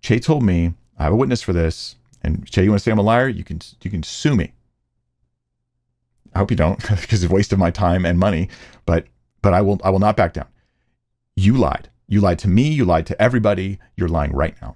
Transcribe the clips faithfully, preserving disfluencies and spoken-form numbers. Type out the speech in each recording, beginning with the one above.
Che told me, I have a witness for this, and Che, you want to say I'm a liar? You can you can sue me. I hope you don't, because it's a waste of my time and money, but but I will I will not back down. You lied. You lied to me, you lied to everybody, you're lying right now.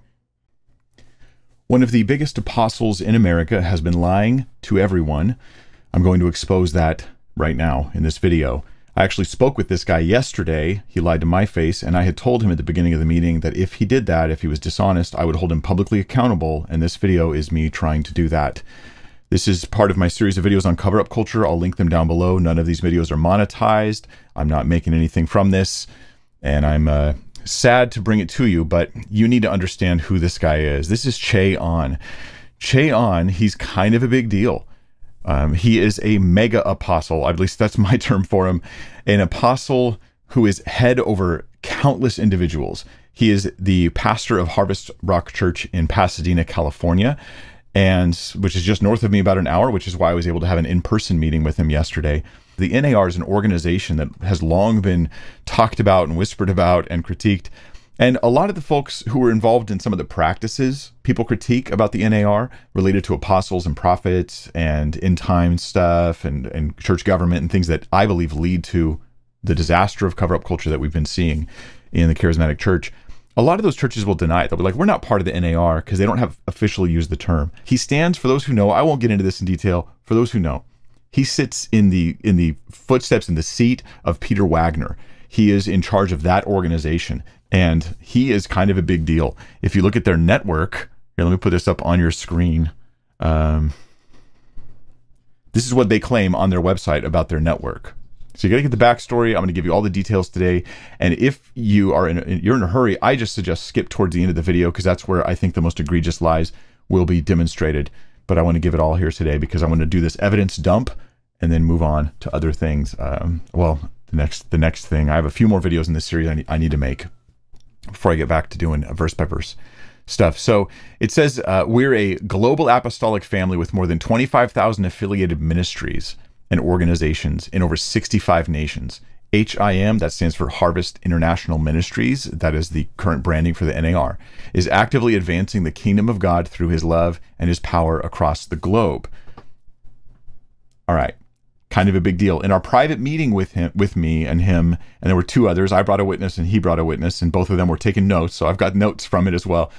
One of the biggest apostles in America has been lying to everyone. I'm going to expose that right now in this video. I actually spoke with this guy yesterday. He lied to my face, and I had told him at the beginning of the meeting that if he did that, if he was dishonest, I would hold him publicly accountable, and this video is me trying to do that. This is part of my series of videos on cover-up culture. I'll link them down below. None of these videos are monetized. I'm not making anything from this, and I'm uh, sad to bring it to you, but you need to understand who this guy is. This is Che Ahn. Che Ahn, he's kind of a big deal. Um, he is a mega apostle, at least that's my term for him, an apostle who is head over countless individuals. He is the pastor of Harvest Rock Church in Pasadena, California, and which is just north of me about an hour, which is why I was able to have an in-person meeting with him yesterday. The N A R is an organization that has long been talked about and whispered about and critiqued. And a lot of the folks who were involved in some of the practices people critique about the N A R related to apostles and prophets and end time stuff and, and church government and things that I believe lead to the disaster of cover-up culture that we've been seeing in the charismatic church. A lot of those churches will deny it. They'll be like, we're not part of the N A R because they don't have officially used the term. He stands, for those who know, I won't get into this in detail, for those who know, he sits in the in the footsteps, in the seat of Peter Wagner. He is in charge of that organization, and he is kind of a big deal. If you look at their network, here, let me put this up on your screen. Um, this is what they claim on their website about their network. So you got to get the backstory. I'm going to give you all the details today. And if you are in, a, you're in a hurry, I just suggest skip towards the end of the video because that's where I think the most egregious lies will be demonstrated. But I want to give it all here today because I want to do this evidence dump and then move on to other things. Um, well, the next the next thing, I have a few more videos in this series I need, I need to make before I get back to doing a verse by verse stuff. So it says uh, we're a global apostolic family with more than twenty-five thousand affiliated ministries and organizations in over sixty-five nations. H I M, that stands for Harvest International Ministries, that is the current branding for the N A R, is actively advancing the kingdom of God through his love and his power across the globe. All right, kind of a big deal. In our private meeting with him, with me and him, and there were two others, I brought a witness and he brought a witness, and both of them were taking notes, so I've got notes from it as well.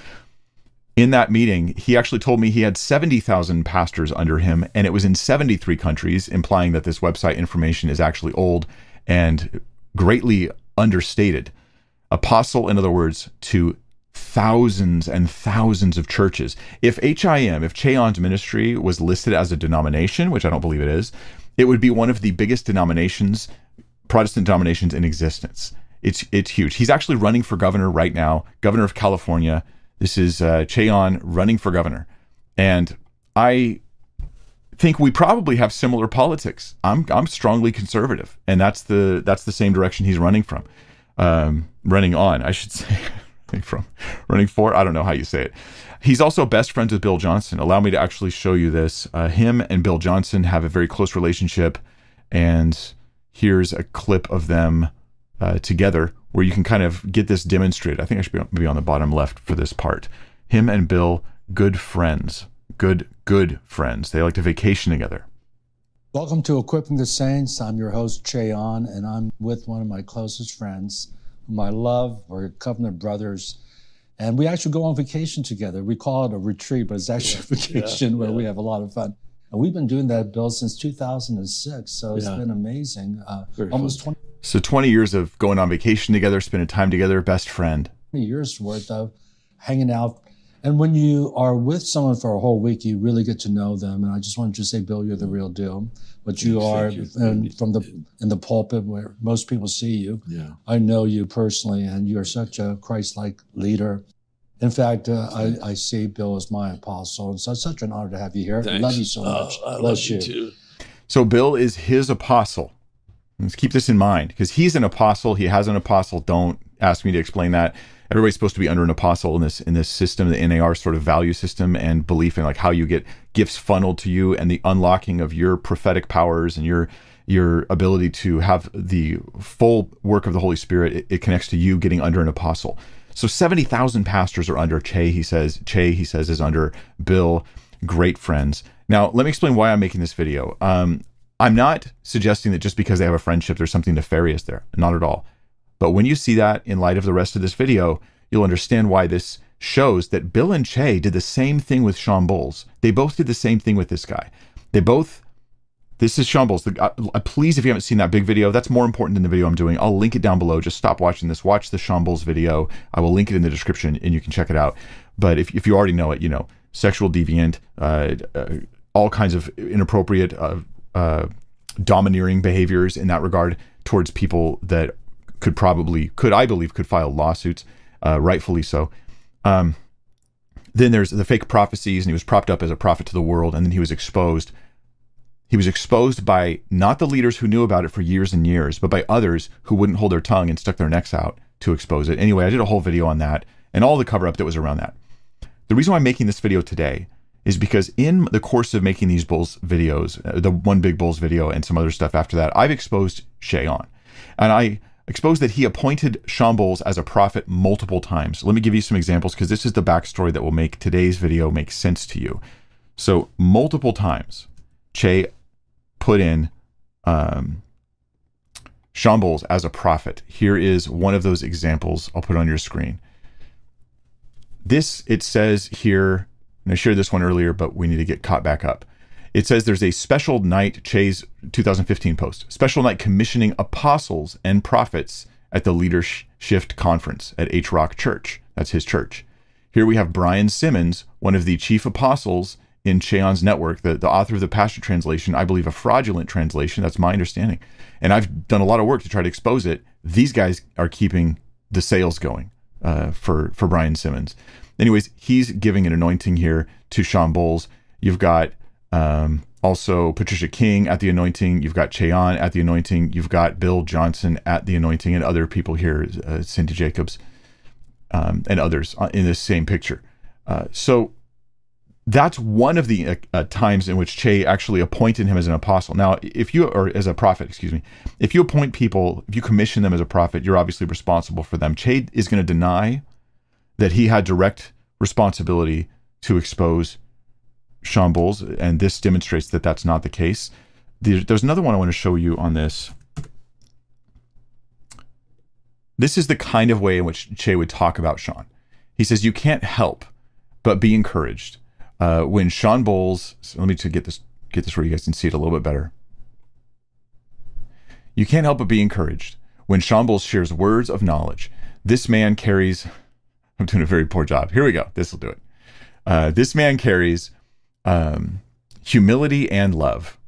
In that meeting, he actually told me he had seventy thousand pastors under him, and it was in seventy-three countries, implying that this website information is actually old and greatly understated. Apostle, in other words, to thousands and thousands of churches. If H I M, if Che Ahn's ministry was listed as a denomination, which I don't believe it is, it would be one of the biggest denominations, Protestant denominations in existence. It's it's huge. He's actually running for governor right now, governor of California. This is uh, Che Ahn running for governor. And I think we probably have similar politics. I'm I'm strongly conservative, and that's the that's the same direction he's running from, um, running on, I should say, from running for. I don't know how you say it. He's also best friends with Bill Johnson. Allow me to actually show you this. Uh, him and Bill Johnson have a very close relationship, and here's a clip of them uh, together where you can kind of get this demonstrated. I think I should be maybe on the bottom left for this part. Him and Bill, good friends. Good, good friends. They like to vacation together. Welcome to Equipping the Saints. I'm your host, Che Ahn, and I'm with one of my closest friends, whom I love. We're covenant brothers, and we actually go on vacation together. We call it a retreat, but it's actually yeah, a vacation yeah, where yeah. we have a lot of fun. And we've been doing that, Bill, since two thousand six, so it's yeah. been amazing. Uh, almost twenty. So twenty years of going on vacation together, spending time together, best friend. twenty years worth of hanging out. And when you are with someone for a whole week, you really get to know them. And I just wanted to say, Bill, you're the real deal. But you are you. And from the in the pulpit where most people see you. Yeah. I know you personally, and you're such a Christ-like leader. In fact, uh, I, I see Bill as my apostle. And so it's such an honor to have you here. Thanks. I love you so much. Uh, I Bless love you, you too. So Bill is his apostle. Let's keep this in mind, because he's an apostle. He has an apostle. Don't ask me to explain that. Everybody's supposed to be under an apostle in this in this system, the N A R sort of value system and belief in like how you get gifts funneled to you and the unlocking of your prophetic powers and your your ability to have the full work of the Holy Spirit. It, it connects to you getting under an apostle. So seventy thousand pastors are under Che, he says. Che, he says, is under Bill. Great friends. Now, let me explain why I'm making this video. Um, I'm not suggesting that just because they have a friendship, there's something nefarious there. Not at all. But when you see that in light of the rest of this video, you'll understand why this shows that Bill and Che did the same thing with Shawn Bolz. They both did the same thing with this guy. They both, this is Shawn Bolz. The, uh, please, if you haven't seen that big video, that's more important than the video I'm doing. I'll link it down below. Just stop watching this. Watch the Shawn Bolz video. I will link it in the description and you can check it out. But if, if you already know it, you know, sexual deviant, uh, uh, all kinds of inappropriate, uh, uh, domineering behaviors in that regard towards people that could probably, could I believe, could file lawsuits, uh, rightfully so. Um, then there's the fake prophecies, and he was propped up as a prophet to the world, and then he was exposed. He was exposed by not the leaders who knew about it for years and years, but by others who wouldn't hold their tongue and stuck their necks out to expose it. Anyway, I did a whole video on that and all the cover-up that was around that. The reason why I'm making this video today is because in the course of making these Bolz videos, uh, the One Big Bolz video and some other stuff after that, I've exposed Che on. And I exposed that he appointed Shawn Bolz as a prophet multiple times. Let me give you some examples because this is the backstory that will make today's video make sense to you. So multiple times, Che put in um, Shawn Bolz as a prophet. Here is one of those examples. I'll put it on your screen. This, it says here, and I shared this one earlier, but we need to get caught back up. It says there's a special night, Che's two thousand fifteen post, special night commissioning apostles and prophets at the Leadership Conference at H-Rock Church. That's his church. Here we have Brian Simmons, one of the chief apostles in Cheon's network, the, the author of the Passion Translation, I believe a fraudulent translation. That's my understanding. And I've done a lot of work to try to expose it. These guys are keeping the sales going uh, for, for Brian Simmons. Anyways, he's giving an anointing here to Shawn Bolz. You've got um, also Patricia King at the anointing. You've got Cheon at the anointing. You've got Bill Johnson at the anointing and other people here, uh, Cindy Jacobs um, and others in this same picture. Uh, so that's one of the uh, uh, times in which Che actually appointed him as an apostle. Now, if you, or as a prophet, excuse me, if you appoint people, if you commission them as a prophet, you're obviously responsible for them. Che is going to deny that he had direct responsibility to expose Shawn Bolz, and this demonstrates that that's not the case. There's another one I want to show you on this. This is the kind of way in which Che would talk about Shawn. He says, you can't help but be encouraged uh, when Shawn Bolz, so let me to get this, get this where you guys can see it a little bit better. You can't help but be encouraged when Shawn Bolz shares words of knowledge. This man carries, I'm doing a very poor job. Here we go. This will do it. Uh, this man carries um, humility and love.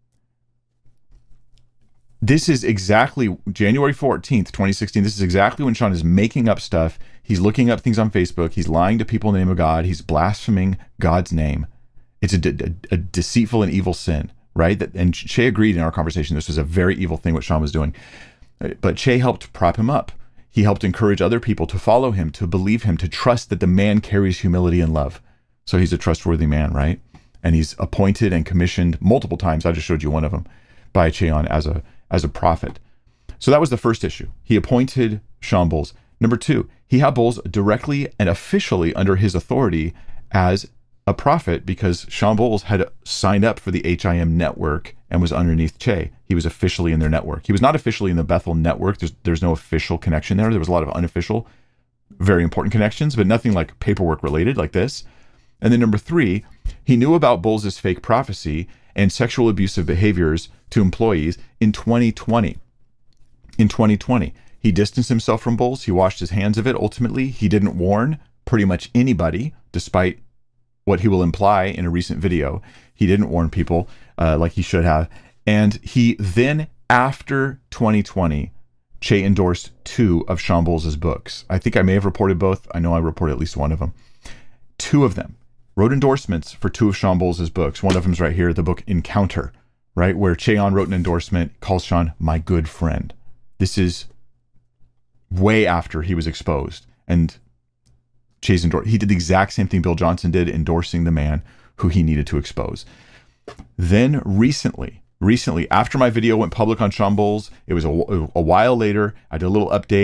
This is exactly January fourteenth, twenty sixteen. This is exactly when Shawn is making up stuff. He's looking up things on Facebook. He's lying to people in the name of God. He's blaspheming God's name. It's a, de a deceitful and evil sin, right? That, and Che agreed in our conversation this was a very evil thing what Shawn was doing. But Che helped prop him up. He helped encourage other people to follow him, to believe him, to trust that the man carries humility and love. So he's a trustworthy man, right? And he's appointed and commissioned multiple times. I just showed you one of them by Cheon as a as a prophet. So that was the first issue. He appointed Shawn Bolz. Number two, he had Bolz directly and officially under his authority as a prophet because Shawn Bolz had signed up for the H I M network and was underneath Che. He was officially in their network. He was not officially in the Bethel network. There's, there's no official connection there. There was a lot of unofficial, very important connections, but nothing like paperwork related like this. And then number three, he knew about Bolz's fake prophecy and sexual abusive behaviors to employees in twenty twenty. In twenty twenty, he distanced himself from Bolz. He washed his hands of it. Ultimately, he didn't warn pretty much anybody, despite what he will imply in a recent video. He didn't warn people uh, like he should have. And he then, after twenty twenty, Che endorsed two of Shawn Bolz's books. I think I may have reported both. I know I reported at least one of them. Two of them. Wrote endorsements for two of Shawn Bolz's books. One of them is right here, the book Encounter, right? Where Cheon wrote an endorsement, calls Shawn my good friend. This is way after he was exposed. And Che's endorsed. He did the exact same thing Bill Johnson did, endorsing the man who he needed to expose. Then recently, recently, after my video went public on Shawn Bolz, it was a, a while later, I did a little update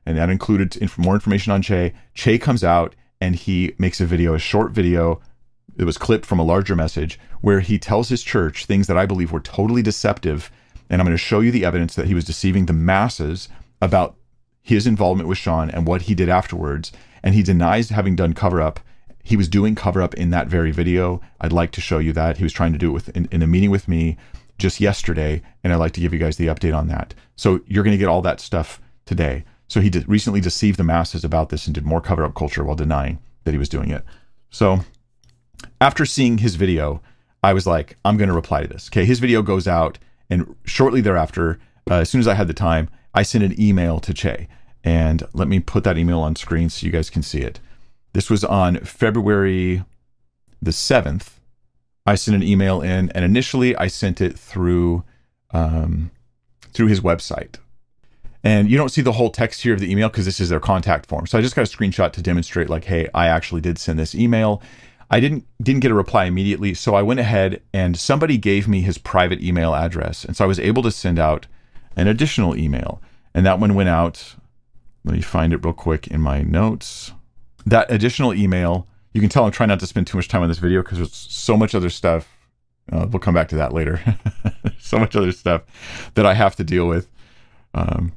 and that included inf- more information on Che. Che comes out and he makes a video, a short video. It was clipped from a larger message where he tells his church things that I believe were totally deceptive. And I'm going to show you the evidence that he was deceiving the masses about his involvement with Sean and what he did afterwards. And he denies having done cover-up. He was doing cover-up in that very video. I'd like to show you that. He was trying to do it with, in, in a meeting with me just yesterday, and I'd like to give you guys the update on that. So you're going to get all that stuff today. So he did, recently deceived the masses about this and did more cover-up culture while denying that he was doing it. So after seeing his video, I was like, I'm going to reply to this. Okay, his video goes out, and shortly thereafter, uh, as soon as I had the time, I sent an email to Che. And let me put that email on screen so you guys can see it. This was on February the seventh. I sent an email in, and initially I sent it through um, through his website. And you don't see the whole text here of the email because this is their contact form. So I just got a screenshot to demonstrate like, hey, I actually did send this email. I didn't didn't get a reply immediately, so I went ahead and somebody gave me his private email address. And so I was able to send out an additional email. And that one went out. Let me find it real quick in my notes. That additional email, you can tell I'm trying not to spend too much time on this video because there's so much other stuff. Uh, we'll come back to that later. So much other stuff that I have to deal with. Um,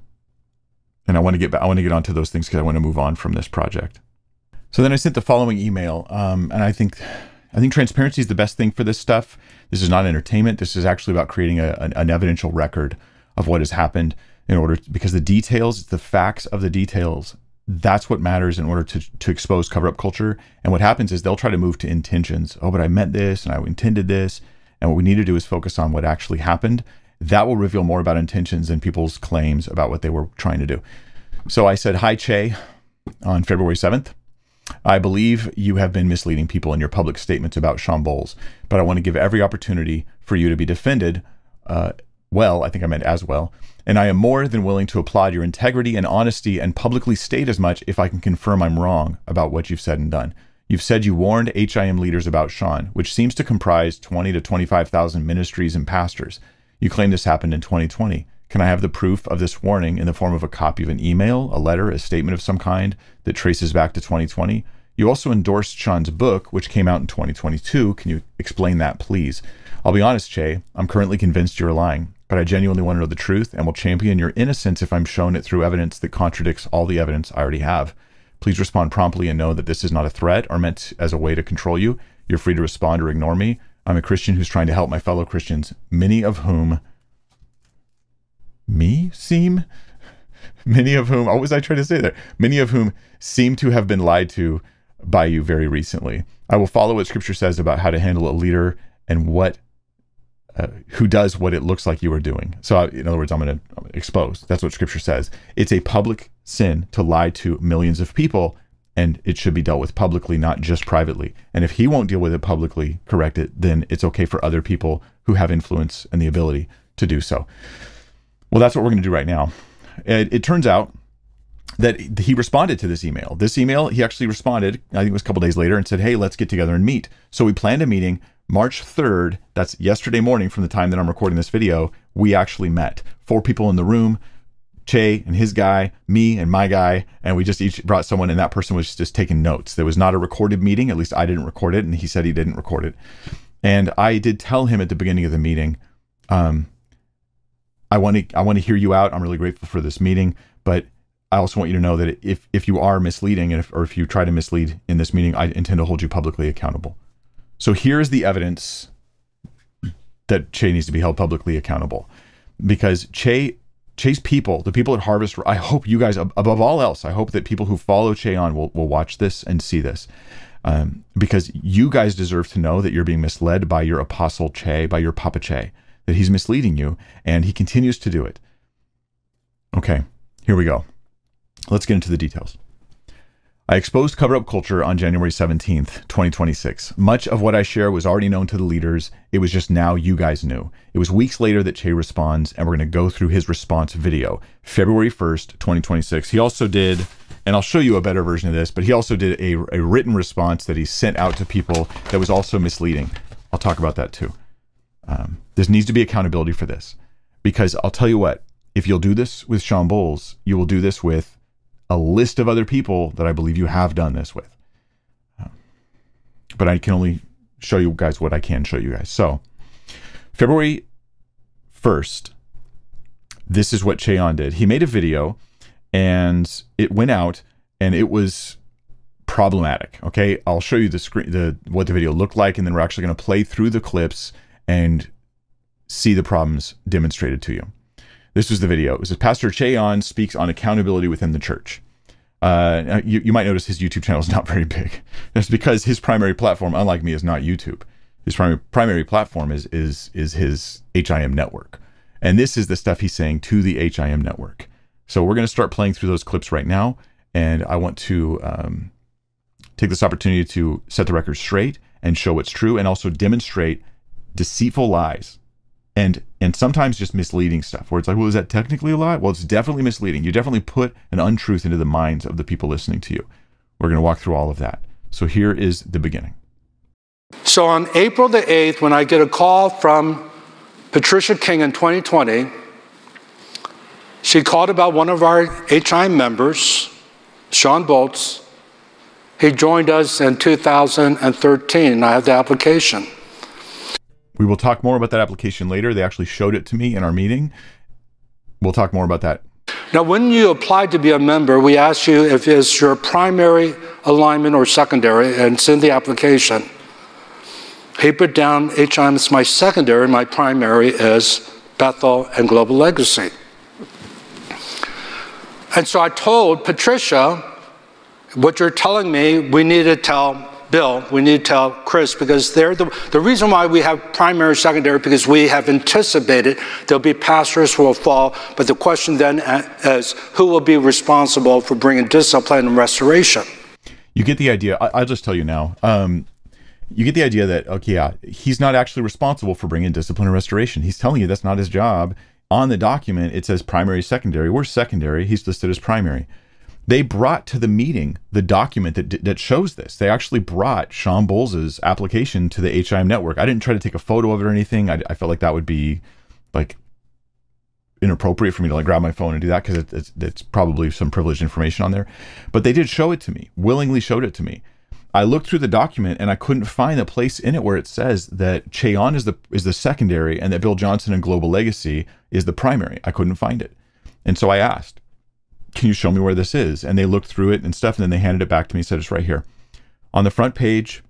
and I want to get back, I want to get onto those things because I want to move on from this project. So then I sent the following email, um, and I think I think transparency is the best thing for this stuff. This is not entertainment. This is actually about creating a, an, an evidential record of what has happened in order to, because the details, the facts of the details, that's what matters in order to to expose cover-up culture. And what happens is they'll try to move to intentions. Oh, but I meant this and I intended this. And what we need to do is focus on what actually happened. That will reveal more about intentions than people's claims about what they were trying to do. So I said, hi, Che, on February seventh. I believe you have been misleading people in your public statements about Sean Bowles, but I want to give every opportunity for you to be defended uh, well, I think I meant as well, and I am more than willing to applaud your integrity and honesty and publicly state as much if I can confirm I'm wrong about what you've said and done. You've said you warned H I M leaders about Sean, which seems to comprise twenty to twenty-five thousand ministries and pastors. You claim this happened in twenty twenty. Can I have the proof of this warning in the form of a copy of an email, a letter, a statement of some kind that traces back to twenty twenty? You also endorsed Sean's book, which came out in twenty twenty-two. Can you explain that, please? I'll be honest, Che, I'm currently convinced you're lying, but I genuinely want to know the truth and will champion your innocence if I'm shown it through evidence that contradicts all the evidence I already have. Please respond promptly and know that this is not a threat or meant as a way to control you. You're free to respond or ignore me. I'm a Christian who's trying to help my fellow Christians, many of whom me seem many of whom what was I trying to say there many of whom seem to have been lied to by you very recently. I will follow what scripture says about how to handle a leader and what uh, who does what it looks like you are doing. So I, in other words, I'm going to expose. That's what scripture says. It's a public sin to lie to millions of people, and it should be dealt with publicly, not just privately. And if he won't deal with it publicly, correct it, then it's okay for other people who have influence and the ability to do so. Well, that's what we're going to do right now. It, it turns out that he responded to this email. This email, he actually responded, I think it was a couple days later, and said, hey, let's get together and meet. So we planned a meeting March third. That's yesterday morning from the time that I'm recording this video. We actually met. Four people in the room, Che and his guy, me and my guy, and we just each brought someone, and that person was just taking notes. There was not a recorded meeting. At least I didn't record it, and he said he didn't record it. And I did tell him at the beginning of the meeting, um, I want to I want to hear you out. I'm really grateful for this meeting, but I also want you to know that if if you are misleading, and if, or if you try to mislead in this meeting, I intend to hold you publicly accountable. So here's the evidence that Che needs to be held publicly accountable, because Che Che's people, the people at Harvest, I hope you guys, above all else, I hope that people who follow Che on will will watch this and see this, um, because you guys deserve to know that you're being misled by your apostle Che, by your Papa Che, that he's misleading you, and he continues to do it. Okay, here we go. Let's get into the details. I exposed cover-up culture on January seventeenth, twenty twenty-six. Much of what I share was already known to the leaders. It was just now you guys knew. It was weeks later that Che responds, and we're going to go through his response video. February first, twenty twenty-six. He also did, and I'll show you a better version of this, but he also did a, a written response that he sent out to people that was also misleading. I'll talk about that too. Um, there needs to be accountability for this, because I'll tell you what, if you'll do this with Sean Bowles, you will do this with a list of other people that I believe you have done this with. Um, but I can only show you guys what I can show you guys. So February first, this is what Cheon did. He made a video and it went out and it was problematic. Okay, I'll show you the screen, the what the video looked like, and then we're actually going to play through the clips and see the problems demonstrated to you. This was the video. It was Pastor Cheon speaks on accountability within the church. Uh, you, you might notice his YouTube channel is not very big. That's because his primary platform, unlike me, is not YouTube. His primary primary platform is is is his H I M network, and this is the stuff he's saying to the H I M network. So we're going to start playing through those clips right now, and I want to um, take this opportunity to set the record straight and show what's true, and also demonstrate deceitful lies and and sometimes just misleading stuff where it's like, well, is that technically a lie? Well, it's definitely misleading. You definitely put an untruth into the minds of the people listening to you. We're going to walk through all of that. So here is the beginning. So on April the eighth, when I get a call from Patricia King in twenty twenty, she called about one of our H I M members, Sean Boltz. He joined us in two thousand thirteen. I have the application. We will talk more about that application later. They actually showed it to me in our meeting. We'll talk more about that. Now, when you applied to be a member, we asked you if it's your primary alignment or secondary, and it's in the application. He put down H I M as my secondary, my primary is Bethel and Global Legacy. And so I told Patricia, what you're telling me, we need to tell Bill, we need to tell Chris, because they're the, the reason why we have primary, secondary, because we have anticipated there'll be pastors who will fall, but the question then is, who will be responsible for bringing discipline and restoration? You get the idea. I, I'll just tell you now. Um, you get the idea that, okay, yeah, he's not actually responsible for bringing discipline and restoration. He's telling you that's not his job. On the document, it says primary, secondary. We're secondary. He's listed as primary. They brought to the meeting the document that that shows this. They actually brought Sean Bolz's application to the H I M network. I didn't try to take a photo of it or anything. I, I felt like that would be like inappropriate for me to like grab my phone and do that because it, it's, it's probably some privileged information on there. But they did show it to me, willingly showed it to me. I looked through the document and I couldn't find a place in it where it says that Cheon is the is the secondary and that Bill Johnson and Global Legacy is the primary. I couldn't find it. And so I asked, can you show me where this is? And they looked through it and stuff, and then they handed it back to me and said, it's right here. On the front page,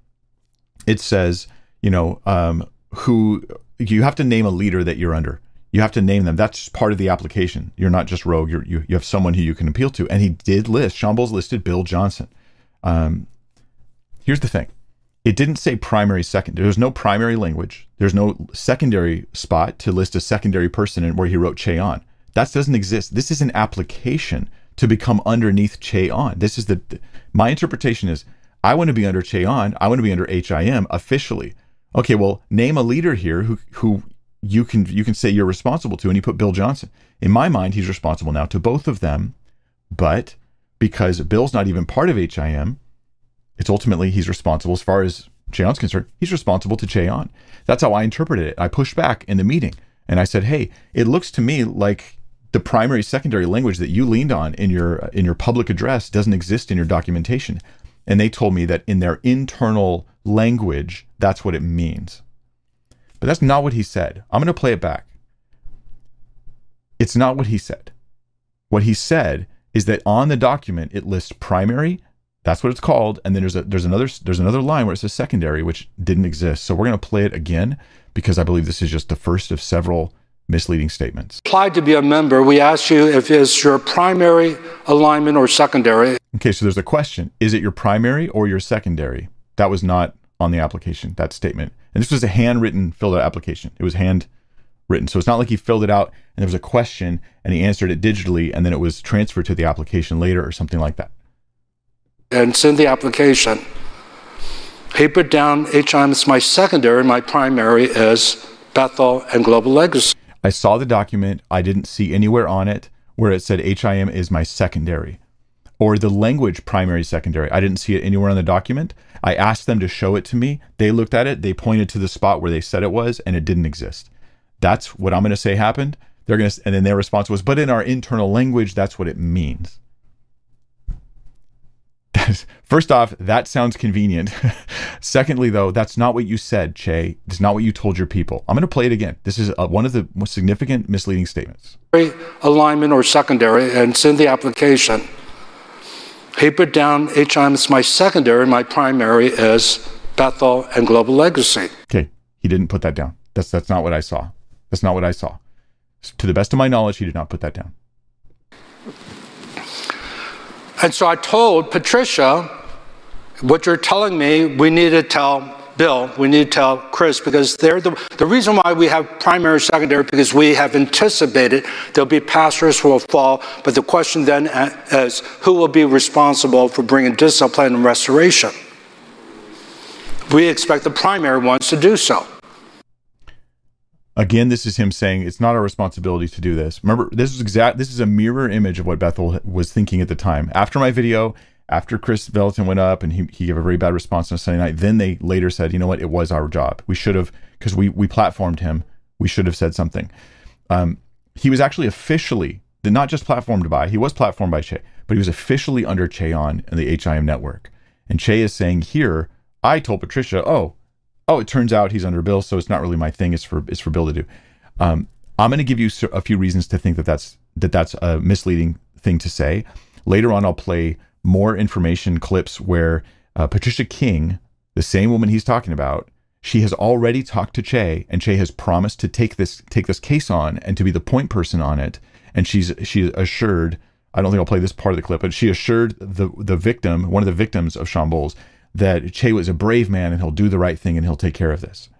it says, you know, um, who, you have to name a leader that you're under. You have to name them. That's part of the application. You're not just rogue. You're, you you have someone who you can appeal to. And he did list, Sean Bolz listed Bill Johnson. Um, here's the thing. It didn't say primary, second. There's no primary language. There's no secondary spot to list a secondary person in where he wrote Cheon. That doesn't exist. This is an application to become underneath Cheon. This is the, my interpretation is, I want to be under Cheon. I want to be under H I M officially. Okay, well, name a leader here who who you can you can say you're responsible to, and you put Bill Johnson. In my mind, he's responsible now to both of them, but because Bill's not even part of H I M, it's ultimately he's responsible as far as Cheon's concerned. He's responsible to Cheon. That's how I interpreted it. I pushed back in the meeting, and I said, hey, it looks to me like the primary secondary language that you leaned on in your in your public address doesn't exist in your documentation. And they told me that in their internal language, that's what it means. But that's not what he said. I'm going to play it back. It's not what he said. What he said is that on the document, it lists primary, that's what it's called, and then there's a there's another there's another line where it says secondary, which didn't exist. So we're going to play it again because I believe this is just the first of several misleading statements. Applied to be a member, we asked you if it's your primary alignment or secondary. Okay, so there's a question. Is it your primary or your secondary? That was not on the application, that statement. And this was a handwritten filled out application. It was handwritten. So it's not like he filled it out and there was a question and he answered it digitally and then it was transferred to the application later or something like that. And it's in the application. He put down H I M as my secondary, my primary is Bethel and Global Legacy. I saw the document. I didn't see anywhere on it where it said H I M is my secondary or the language primary, secondary. I didn't see it anywhere on the document. I asked them to show it to me. They looked at it. They pointed to the spot where they said it was, and it didn't exist. That's what I'm going to say happened. They're going to, and then their response was, but in our internal language, that's what it means. First off, that sounds convenient. Secondly, though, that's not what you said, Che. It's not what you told your people. I'm going to play it again. This is uh, one of the most significant misleading statements. Alignment or secondary, and it's in the application. He put down H I M as my secondary, my primary is Bethel and Global Legacy. Okay, he didn't put that down. That's that's not what I saw. That's not what I saw. To the best of my knowledge, he did not put that down. And so I told Patricia, what you're telling me, we need to tell Bill, we need to tell Chris, because they're the, the reason why we have primary, secondary, because we have anticipated there'll be pastors who will fall, but the question then is, who will be responsible for bringing discipline and restoration? We expect the primary ones to do so. Again, this is him saying it's not our responsibility to do this. Remember, this is exact. This is a mirror image of what Bethel was thinking at the time. After my video, after Chris Vallotton went up and he, he gave a very bad response on Sunday night, then they later said, you know what, it was our job. We should have, because we we platformed him, we should have said something. Um, he was actually officially, not just platformed by, he was platformed by Che, but he was officially under Che on in the H I M network. And Che is saying here, I told Patricia, oh, oh, it turns out he's under Bill, so it's not really my thing. It's for it's for Bill to do. Um, I'm going to give you a few reasons to think that that's that that's a misleading thing to say. Later on, I'll play more information clips where uh, Patricia King, the same woman he's talking about, she has already talked to Che, and Che has promised to take this take this case on and to be the point person on it. And she's she assured, I don't think I'll play this part of the clip, but she assured the the victim, one of the victims of Sean Bowles, that Che was a brave man and he'll do the right thing and he'll take care of this.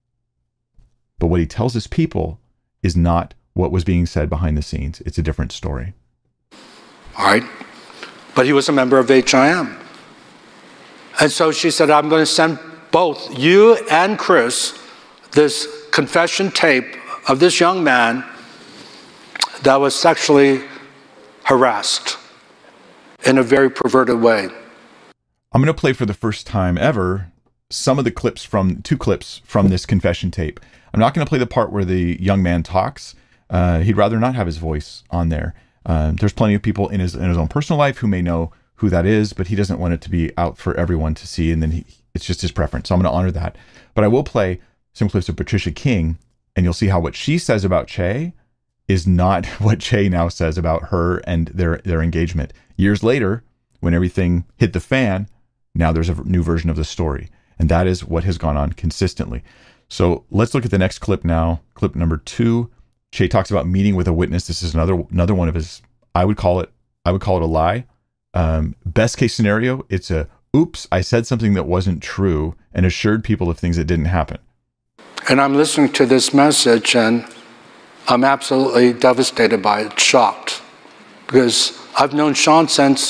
But what he tells his people is not what was being said behind the scenes. It's a different story. All right. But he was a member of H I M. And so she said, I'm going to send both you and Chris this confession tape of this young man that was sexually harassed in a very perverted way. I'm going to play for the first time ever some of the clips from, two clips from this confession tape. I'm not going to play the part where the young man talks. Uh, he'd rather not have his voice on there. Uh, there's plenty of people in his in his own personal life who may know who that is, but he doesn't want it to be out for everyone to see, and then he, it's just his preference. So I'm going to honor that. But I will play some clips of Patricia King, and you'll see how what she says about Che is not what Che now says about her and their their engagement. Years later, when everything hit the fan, now there's a new version of the story, and that is what has gone on consistently. So let's look at the next clip now. Clip number two. Che talks about meeting with a witness. This is another another one of his. I would call it. I would call it a lie. Um, best case scenario, it's a oops. I said something that wasn't true and assured people of things that didn't happen. And I'm listening to this message, and I'm absolutely devastated by it, shocked, because I've known Sean since.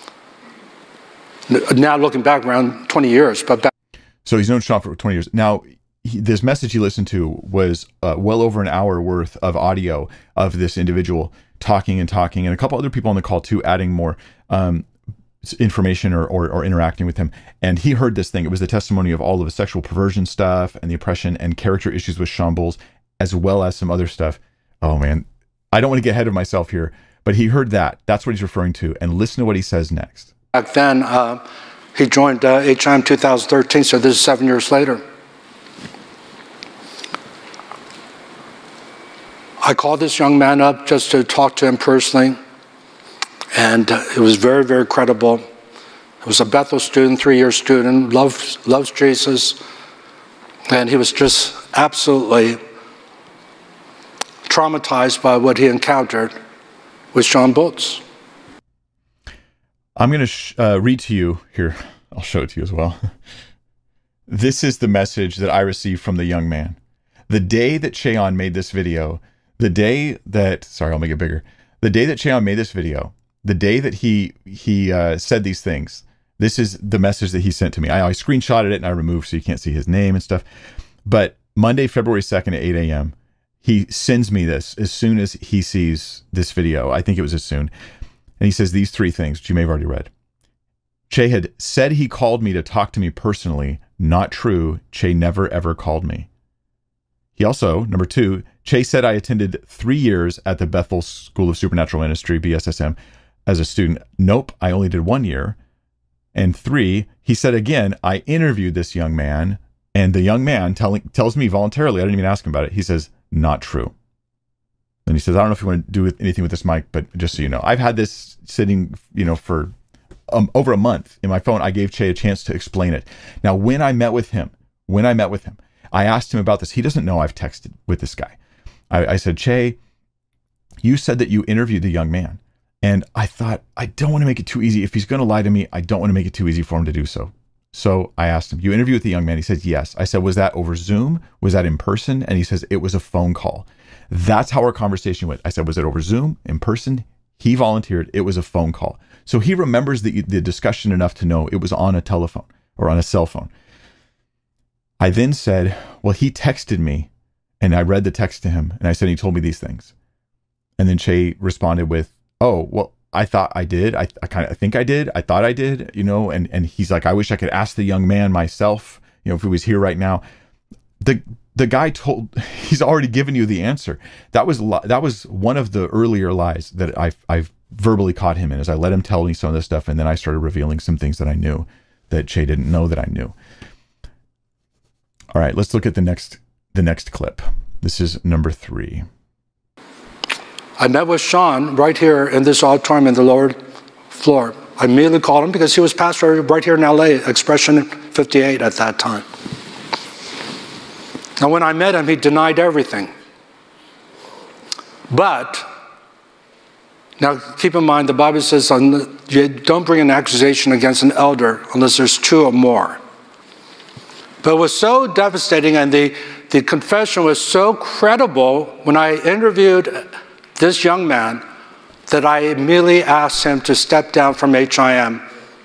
Now looking back around twenty years, but back. So he's known Sean for twenty years. Now, he, this message he listened to was uh, well over an hour worth of audio of this individual talking and talking, and a couple other people on the call too, adding more um, information or, or, or interacting with him. And he heard this thing. It was the testimony of all of the sexual perversion stuff and the oppression and character issues with Sean Bowles, as well as some other stuff. Oh man, I don't want to get ahead of myself here, but he heard that. That's what he's referring to. And listen to what he says next. Back then, uh, he joined uh, H I M two thousand thirteen, so this is seven years later. I called this young man up just to talk to him personally, and uh, it was very, very credible. He was a Bethel student, three-year student, loves, loves Jesus, and he was just absolutely traumatized by what he encountered with Sean Bowles. I'm going to sh- uh, read to you here. I'll show it to you as well. This is the message that I received from the young man. The day that Cheon made this video, the day that, sorry, I'll make it bigger. The day that Cheon made this video, the day that he he uh, said these things, this is the message that he sent to me. I, I screenshotted it and I removed so you can't see his name and stuff. But Monday, February second at eight a.m., he sends me this as soon as he sees this video. I think it was as soon. And he says these three things, which you may have already read. Che had said he called me to talk to me personally. Not true. Che never, ever called me. He also, number two, Che said I attended three years at the Bethel School of Supernatural Ministry, B S S M, as a student. Nope, I only did one year. And three, he said again, I interviewed this young man, and the young man telling tells me voluntarily, I didn't even ask him about it. He says, not true. And he says, I don't know if you want to do with anything with this mic, but just so you know, I've had this sitting, you know, for um, over a month in my phone. I gave Che a chance to explain it. Now, when I met with him, when I met with him, I asked him about this. He doesn't know I've texted with this guy. I, I said, Che, you said that you interviewed the young man. And I thought, I don't want to make it too easy. If he's going to lie to me, I don't want to make it too easy for him to do so. So I asked him, you interviewed the young man? He says, yes. I said, was that over Zoom? Was that in person? And he says, it was a phone call. That's how our conversation went. I said, was it over Zoom, in person? He volunteered. It was a phone call. So he remembers the, the discussion enough to know it was on a telephone or on a cell phone. I then said, well, he texted me, and I read the text to him, and I said, he told me these things. And then Che responded with, oh, well, I thought I did. I, I kind of think I did. I thought I did, you know, and, and he's like, I wish I could ask the young man myself, you know, if he was here right now. The the guy told, he's already given you the answer. That was that was one of the earlier lies that I've, I've verbally caught him in, as I let him tell me some of this stuff, and then I started revealing some things that I knew that Che didn't know that I knew. All right, let's look at the next the next clip. This is number three. I met with Sean right here in this auditorium in the lower floor. I immediately called him because he was pastor right here in L A, Expression fifty-eight at that time. And when I met him, he denied everything. But, now keep in mind, the Bible says you don't bring an accusation against an elder unless there's two or more. But it was so devastating, and the, the confession was so credible when I interviewed this young man that I immediately asked him to step down from H I M.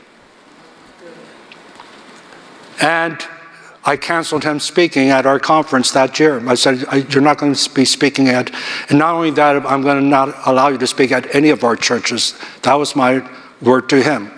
And I canceled him speaking at our conference that year. I said, you're not going to be speaking at, and not only that, I'm going to not allow you to speak at any of our churches. That was my word to him.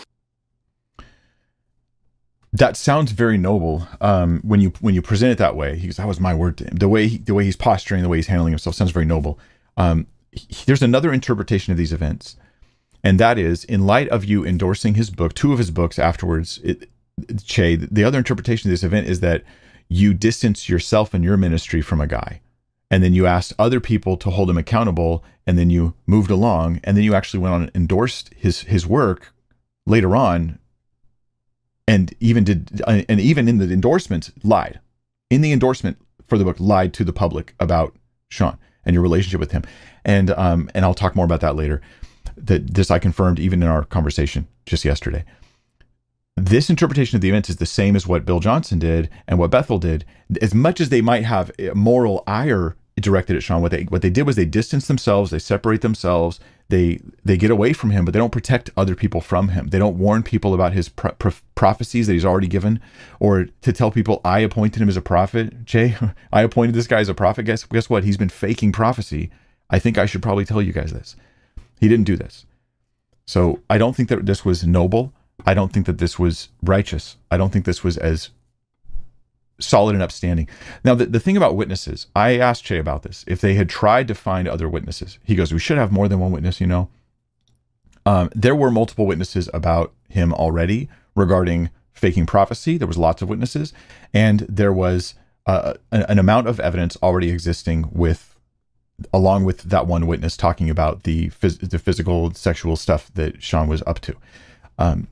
That sounds very noble. Um, when you when you present it that way, he goes, that was my word to him. The way he, the way he's posturing, the way he's handling himself sounds very noble. Um, he, there's another interpretation of these events, and that is, in light of you endorsing his book, two of his books afterwards, it, Che, the other interpretation of this event is that you distance yourself and your ministry from a guy, and then you asked other people to hold him accountable, and then you moved along, and then you actually went on and endorsed his his work later on, and even did and even in the endorsement lied, in the endorsement for the book lied to the public about Sean and your relationship with him, and um and I'll talk more about that later. That this I confirmed even in our conversation just yesterday. This interpretation of the events is the same as what Bill Johnson did and what Bethel did. As much as they might have moral ire directed at Sean, what they what they did was they distance themselves, they separate themselves, they they get away from him, but they don't protect other people from him. They don't warn people about his pro- pro- prophecies that he's already given, or to tell people, I appointed him as a prophet. Jay, I appointed this guy as a prophet. Guess guess what? He's been faking prophecy. I think I should probably tell you guys this. He didn't do this. So I don't think that this was noble. I don't think that this was righteous. I don't think this was as solid and upstanding. Now, the, the thing about witnesses, I asked Che about this. If they had tried to find other witnesses, he goes, we should have more than one witness, you know. Um, there were multiple witnesses about him already regarding faking prophecy. There was lots of witnesses. And there was uh, an, an amount of evidence already existing with, along with that one witness talking about the, phys- the physical, sexual stuff that Sean was up to. Um,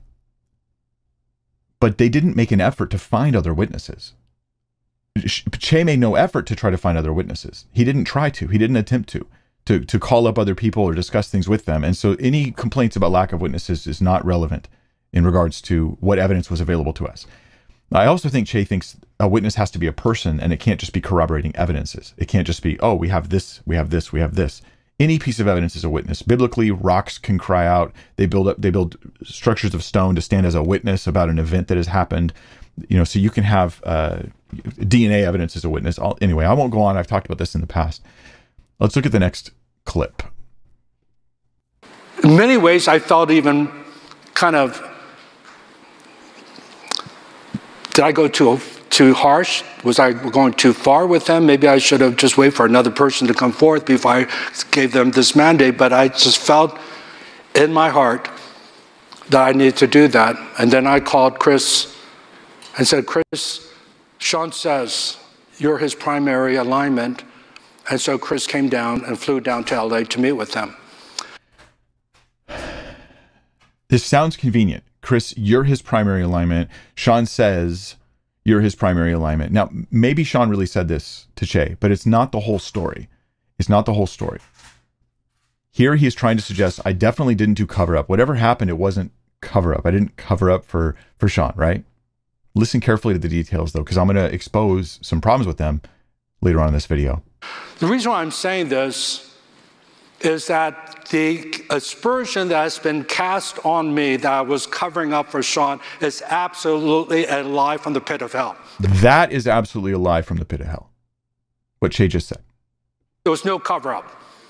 But they didn't make an effort to find other witnesses. Che made no effort to try to find other witnesses. He didn't try to. He didn't attempt to, to, to call up other people or discuss things with them. And so any complaints about lack of witnesses is not relevant in regards to what evidence was available to us. I also think Che thinks a witness has to be a person, and it can't just be corroborating evidences. It can't just be, oh, we have this, we have this, we have this. Any piece of evidence is a witness. Biblically, rocks can cry out. They build up, they build structures of stone to stand as a witness about an event that has happened. You know, so you can have uh, D N A evidence as a witness. I'll, anyway, I won't go on. I've talked about this in the past. Let's look at the next clip. In many ways, I felt even kind of, did I go too too harsh? Was I going too far with them? Maybe I should have just waited for another person to come forth before I gave them this mandate. But I just felt in my heart that I needed to do that. And then I called Chris and said, Chris, Sean says you're his primary alignment. And so Chris came down and flew down to L A to meet with them. This sounds convenient. Chris, you're his primary alignment. Sean says you're his primary alignment. Now, maybe Sean really said this to Che, but it's not the whole story. It's not the whole story. Here he is trying to suggest, I definitely didn't do cover up. Whatever happened, it wasn't cover up. I didn't cover up for, for Sean, right? Listen carefully to the details, though, because I'm going to expose some problems with them later on in this video. The reason why I'm saying this is that the aspersion that has been cast on me that I was covering up for Sean is absolutely a lie from the pit of hell. That is absolutely a lie from the pit of hell. What Che just said. There was no cover up.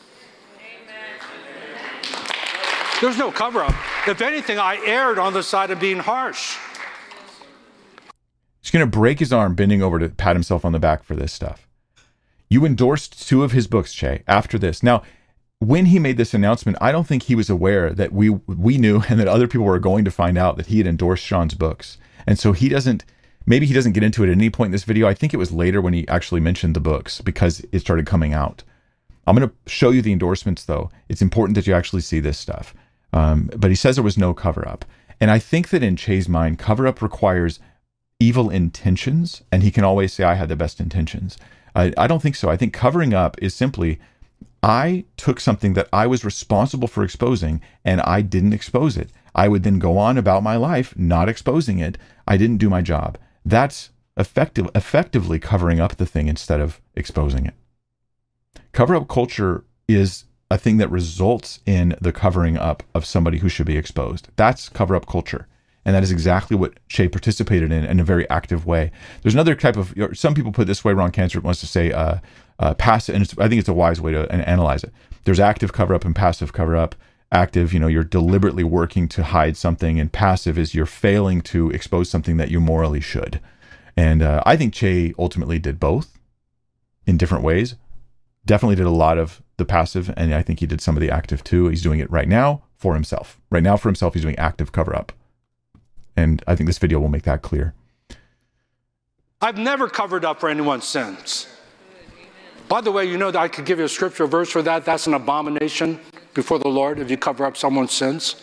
There's no cover up. If anything, I erred on the side of being harsh. He's going to break his arm bending over to pat himself on the back for this stuff. You endorsed two of his books, Che, after this. Now, when he made this announcement, I don't think he was aware that we we knew and that other people were going to find out that he had endorsed Sean's books. And so he doesn't, maybe he doesn't get into it at any point in this video. I think it was later when he actually mentioned the books because it started coming out. I'm going to show you the endorsements, though. It's important that you actually see this stuff. Um, but he says there was no cover-up. And I think that in Che's mind, cover-up requires evil intentions, and he can always say, I had the best intentions. I, I don't think so. I think covering up is simply, I took something that I was responsible for exposing, and I didn't expose it. I would then go on about my life not exposing it. I didn't do my job. That's effective, effectively covering up the thing instead of exposing it. Cover-up culture is a thing that results in the covering up of somebody who should be exposed. That's cover-up culture. And that is exactly what Che participated in in a very active way. There's another type of, some people put it this way, Ron Cantor wants to say uh, uh, passive, and it's, I think it's a wise way to analyze it. There's active cover-up and passive cover-up. Active, you know, you're deliberately working to hide something, and passive is you're failing to expose something that you morally should. And uh, I think Che ultimately did both in different ways. Definitely did a lot of the passive, and I think he did some of the active too. He's doing it right now for himself. Right now for himself, he's doing active cover-up. And I think this video will make that clear. I've never covered up for anyone's sins. By the way, you know that I could give you a scripture verse for that. That's an abomination before the Lord if you cover up someone's sins.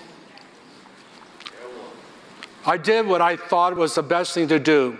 I did what I thought was the best thing to do.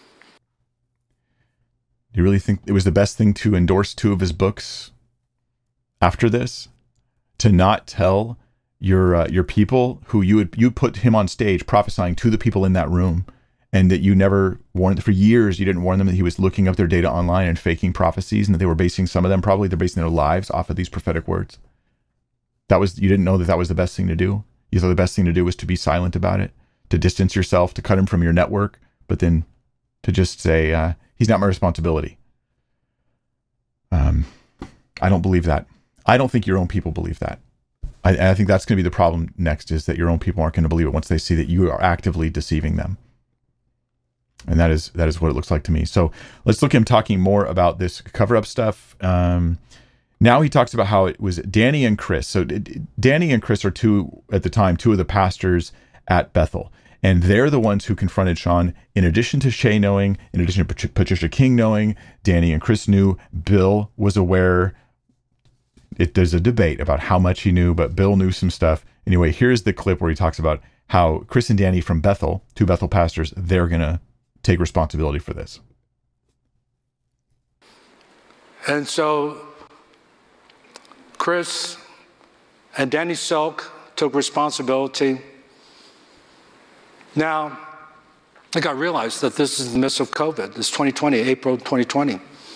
Do you really think it was the best thing to endorse two of his books after this? To not tell your uh, your people who you would you put him on stage prophesying to the people in that room, and that you never warned, for years you didn't warn them that he was looking up their data online and faking prophecies, and that they were basing, some of them probably they're basing their lives off of these prophetic words. That was, you didn't know that that was the best thing to do. You thought the best thing to do was to be silent about it, to distance yourself, to cut him from your network, but then to just say, uh, he's not my responsibility. Um, I don't believe that. I don't think your own people believe that. I, I think that's going to be the problem next, is that your own people aren't going to believe it once they see that you are actively deceiving them. And that is that is what it looks like to me. So let's look at him talking more about this cover-up stuff. Um, now he talks about how it was Danny and Chris. So Danny and Chris are two, at the time, two of the pastors at Bethel. And they're the ones who confronted Sean. In addition to Che knowing, in addition to Patricia King knowing, Danny and Chris knew, Bill was aware. It, there's a debate about how much he knew, but Bill knew some stuff. Anyway, here's the clip where he talks about how Chris and Danny from Bethel, two Bethel pastors, they're going to take responsibility for this. And so Chris and Danny Silk took responsibility. Now, I got to realize that this is in the midst of COVID. It's twenty twenty, April twenty twenty.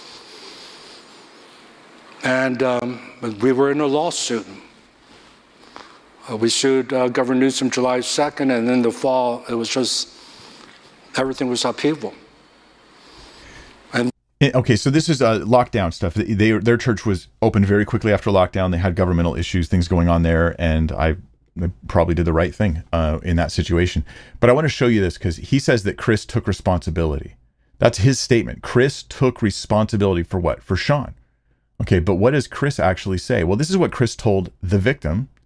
And um, we were in a lawsuit. Uh, we sued uh, Governor Newsom July second, and in the fall, it was just, everything was upheaval. And okay, so this is uh, lockdown stuff. They, their church was opened very quickly after lockdown. They had governmental issues, things going on there, and I probably did the right thing uh, in that situation. But I want to show you this because he says that Chris took responsibility. That's his statement. Chris took responsibility for what? For Sean. Okay, but what does Chris actually say? Well, this is what Chris told the victim,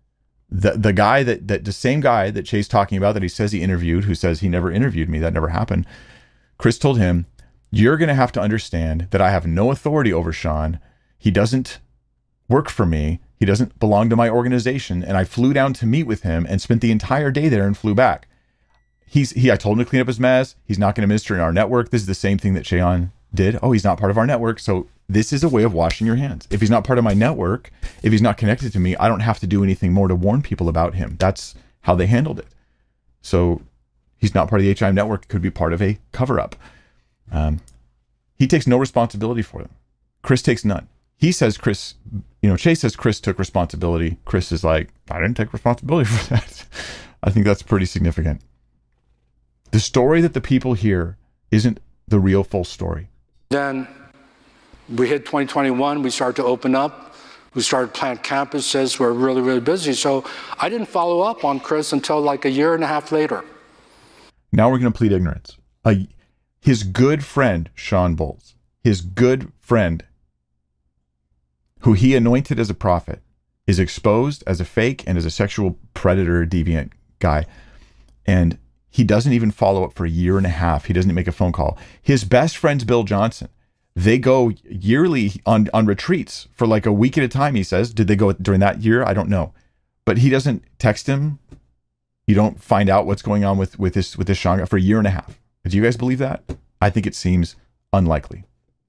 The the guy that, that the same guy that Che's talking about that he says he interviewed, who says he never interviewed me, that never happened. Chris told him, you're going to have to understand that I have no authority over Sean. He doesn't work for me. He doesn't belong to my organization. And I flew down to meet with him and spent the entire day there and flew back. He's he. I told him to clean up his mess. He's not going to minister in our network. This is the same thing that Cheon did. Oh, he's not part of our network. So this is a way of washing your hands. If he's not part of my network, if he's not connected to me, I don't have to do anything more to warn people about him. That's how they handled it. So he's not part of the H I M network. Could be part of a cover-up. Um, he takes no responsibility for them. Chris takes none. He says Chris, you know, Che says Chris took responsibility. Chris is like, I didn't take responsibility for that. I think that's pretty significant. The story that the people hear isn't the real full story. Then we hit twenty twenty-one, we started to open up. We started plant campuses. We're really, really busy. So I didn't follow up on Chris until like a year and a half later. Now we're going to plead ignorance. Uh, his good friend, Shawn Bolz, his good friend, who he anointed as a prophet, is exposed as a fake and as a sexual predator, deviant guy. And he doesn't even follow up for a year and a half. He doesn't make a phone call. His best friend's Bill Johnson. They go yearly on, on retreats for like a week at a time, he says. Did they go during that year? I don't know. But he doesn't text him. You don't find out what's going on with, with this with this Sean for a year and a half. Do you guys believe that? I think it seems unlikely.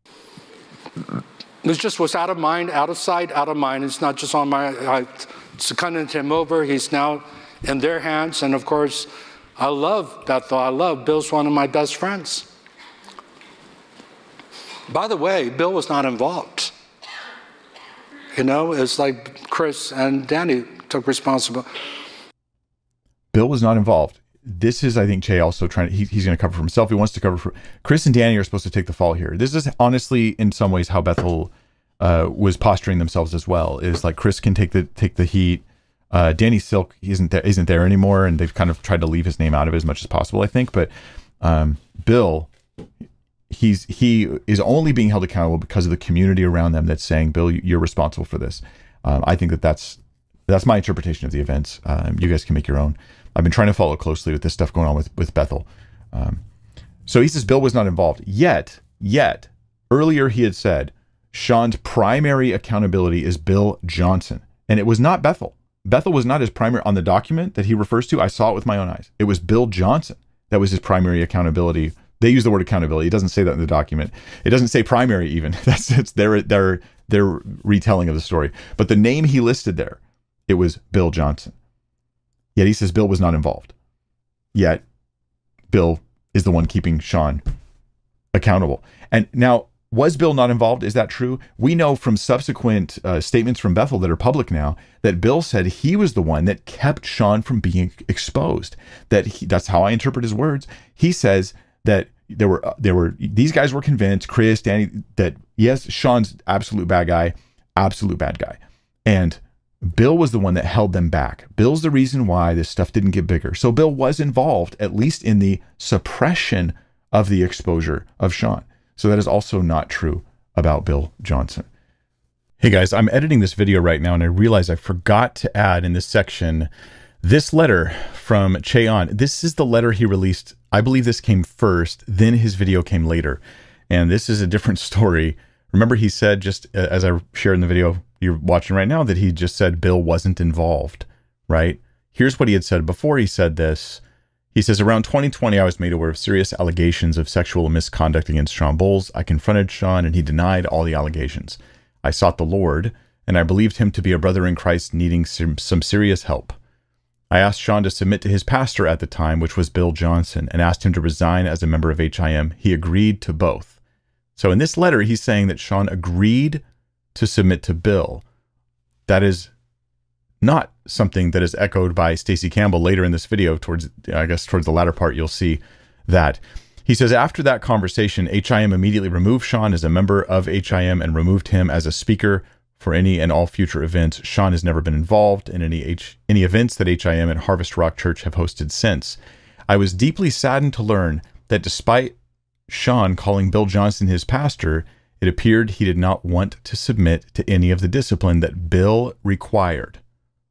It just was out of mind, out of sight, out of mind. It's not just on my, I seconded him over. He's now in their hands. And of course, I love Bethel. I love Bill's one of my best friends. By the way, Bill was not involved. You know, it's like Chris and Danny took responsibility. Bill was not involved. This is, I think, Che also trying to, he, he's going to cover for himself. He wants to cover for, Chris and Danny are supposed to take the fall here. This is honestly, in some ways, how Bethel uh, was posturing themselves as well. Is like Chris can take the take the heat. Uh, Danny Silk isn't there, isn't there anymore, and they've kind of tried to leave his name out of it as much as possible, I think. But um, Bill, he's he is only being held accountable because of the community around them that's saying, Bill, you're responsible for this. Um, I think that that's that's my interpretation of the events. Um, you guys can make your own. I've been trying to follow closely with this stuff going on with, with Bethel. Um, so he says Bill was not involved. Yet, yet, earlier he had said, Sean's primary accountability is Bill Johnson. And it was not Bethel. Bethel was not his primary, on the document that he refers to, I saw it with my own eyes. It was Bill Johnson that was his primary accountability. They use the word accountability. It doesn't say that in the document. It doesn't say primary even. That's it's their, their, their retelling of the story. But the name he listed there, it was Bill Johnson. Yet he says Bill was not involved. Yet Bill is the one keeping Sean accountable. And now, was Bill not involved? Is that true? We know from subsequent uh, statements from Bethel that are public now that Bill said he was the one that kept Sean from being exposed. That he, that's how I interpret his words. He says that there were uh, there were these guys were convinced, Chris, Danny, that yes, Sean's absolute bad guy, absolute bad guy, and Bill was the one that held them back. Bill's the reason why this stuff didn't get bigger. So Bill was involved, at least in the suppression of the exposure of Sean. So that is also not true about Bill Johnson. Hey guys, I'm editing this video right now and I realize I forgot to add in this section this letter from Cheon. This is the letter he released. I believe this came first, then his video came later. And this is a different story. Remember he said, just as I shared in the video you're watching right now, that he just said Bill wasn't involved, right? Here's what he had said before he said this. He says, around twenty twenty, I was made aware of serious allegations of sexual misconduct against Shawn Bolz. I confronted Sean and he denied all the allegations. I sought the Lord and I believed him to be a brother in Christ needing some, some serious help. I asked Sean to submit to his pastor at the time, which was Bill Johnson, and asked him to resign as a member of H I M. He agreed to both. So in this letter, he's saying that Sean agreed to submit to Bill. That is not something that is echoed by Stacey Campbell later in this video. Towards, I guess, towards the latter part, you'll see that. He says, after that conversation, H I M immediately removed Sean as a member of H I M and removed him as a speaker for any and all future events. Sean has never been involved in any H, any events that H I M and Harvest Rock Church have hosted since. I was deeply saddened to learn that despite Sean calling Bill Johnson his pastor, it appeared he did not want to submit to any of the discipline that Bill required.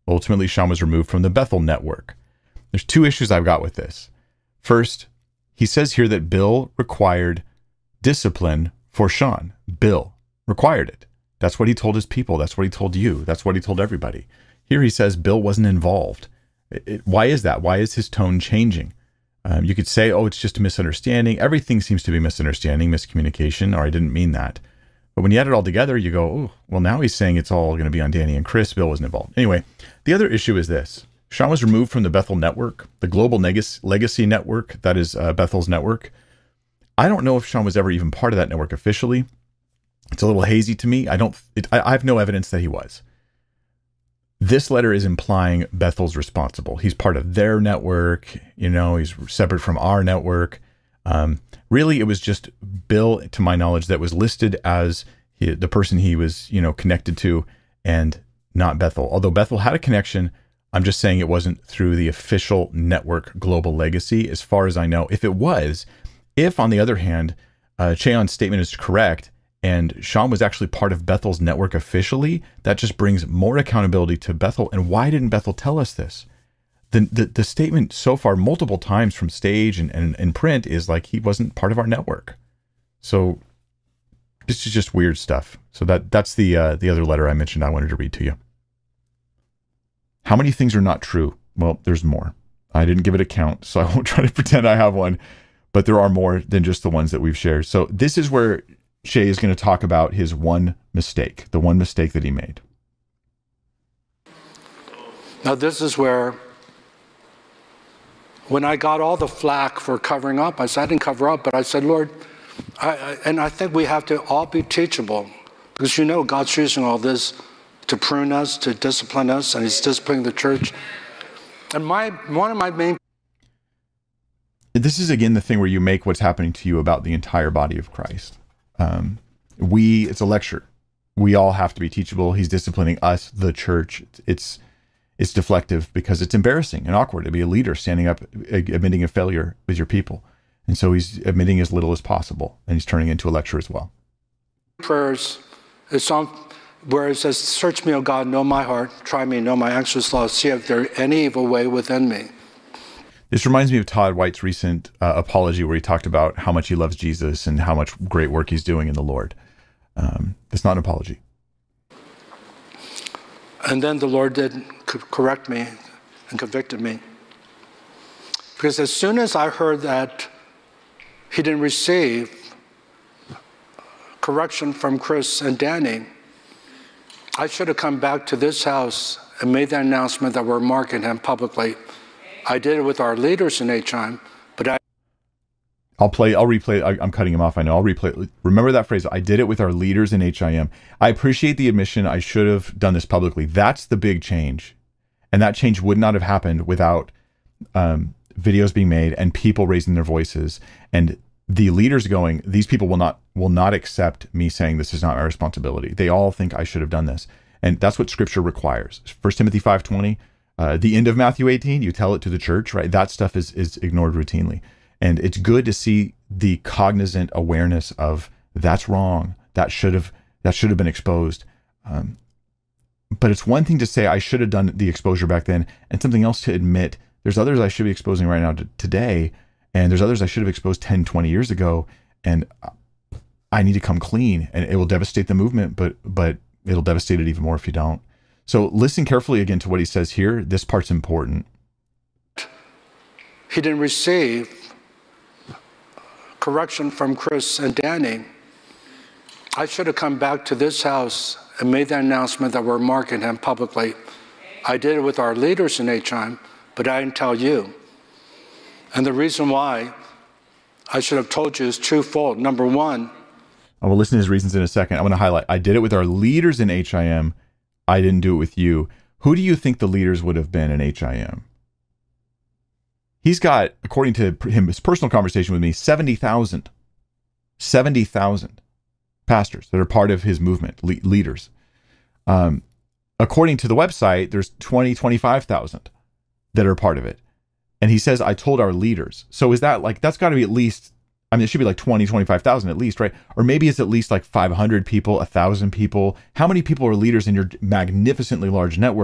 Ultimately, Sean was removed from the Bethel network. There's two issues I've got with this. First, he says here that Bill required discipline for Sean. Bill required it. That's what he told his people. That's what he told you. That's what he told everybody. Here he says Bill wasn't involved. It, it, why is that? Why is his tone changing? Um, you could say, oh, it's just a misunderstanding. Everything seems to be misunderstanding, miscommunication, or I didn't mean that. But when you add it all together, you go, oh, well, now he's saying it's all going to be on Danny and Chris. Bill wasn't involved. Anyway, the other issue is this. Sean was removed from the Bethel network, the global legacy network, that is uh, Bethel's network. I don't know if Sean was ever even part of that network officially. It's a little hazy to me. I don't. It, I, I have no evidence that he was. This letter is implying Bethel's responsible. He's part of their network. You know, he's separate from our network. Um, really, it was just Bill, to my knowledge, that was listed as he, the person he was, you know, connected to, and not Bethel. Although Bethel had a connection, I'm just saying it wasn't through the official network Global Legacy, as far as I know. If it was, if on the other hand, uh, Cheon's statement is correct, and Sean was actually part of Bethel's network officially, that just brings more accountability to Bethel. And why didn't Bethel tell us this? The the, the statement so far, multiple times from stage and, and, and print, is like he wasn't part of our network. So this is just weird stuff. So that that's the uh, the other letter I mentioned I wanted to read to you. How many things are not true? Well, there's more. I didn't give it a count, so I won't try to pretend I have one. But there are more than just the ones that we've shared. So this is where Shay is going to talk about his one mistake, the one mistake that he made. Now, this is where, when I got all the flack for covering up, I said, I didn't cover up, but I said, Lord, I, I, and I think we have to all be teachable, because you know God's using all this to prune us, to discipline us, and he's disciplining the church. And my one of my main... This is, again, the thing where you make what's happening to you about the entire body of Christ. Um, we, it's a lecture. We all have to be teachable. He's disciplining us, the church. It's, it's deflective because it's embarrassing and awkward to be a leader standing up, admitting a failure with your people. And so he's admitting as little as possible, and he's turning into a lecture as well. Prayers is on where it says, search me, O God, know my heart, try me, know my anxious thoughts, see if there any evil way within me. This reminds me of Todd White's recent uh, apology, where he talked about how much he loves Jesus and how much great work he's doing in the Lord. Um, it's not an apology. And then the Lord did correct me and convicted me. Because as soon as I heard that he didn't receive correction from Chris and Danny, I should have come back to this house and made that announcement that we're marking him publicly. I did it with our leaders in H I M, but I... I'll play, I'll replay, I, I'm cutting him off, I know, I'll replay. Remember that phrase, I did it with our leaders in H I M. I appreciate the admission, I should have done this publicly. That's the big change. And that change would not have happened without um, videos being made and people raising their voices, and the leaders going, these people will not will not accept me saying this is not my responsibility. They all think I should have done this. And that's what Scripture requires. First Timothy five twenty, uh, the end of Matthew eighteen, you tell it to the church, right? That stuff is is ignored routinely. And it's good to see the cognizant awareness of that's wrong. That should have that should have been exposed. Um, but it's one thing to say I should have done the exposure back then, and something else to admit there's others I should be exposing right now to, today, and there's others I should have exposed ten, twenty years ago, and I need to come clean. And it will devastate the movement, but but it'll devastate it even more if you don't. So listen carefully again to what he says here. This part's important. He didn't receive correction from Chris and Danny. I should have come back to this house and made that announcement that we're marking him publicly. I did it with our leaders in H I M, but I didn't tell you. And the reason why I should have told you is twofold. Number one, I will listen to his reasons in a second. I'm going to highlight, I did it with our leaders in H I M. I didn't do it with you. Who do you think the leaders would have been in H I M? He's got, according to him, his personal conversation with me, seventy thousand. seventy thousand pastors that are part of his movement, le- leaders. Um, according to the website, there's twenty, twenty-five thousand that are part of it. And he says, I told our leaders. So is that like, that's got to be at least, I mean, it should be like twenty, twenty-five thousand at least, right? Or maybe it's at least like five hundred people, one thousand people. How many people are leaders in your magnificently large network?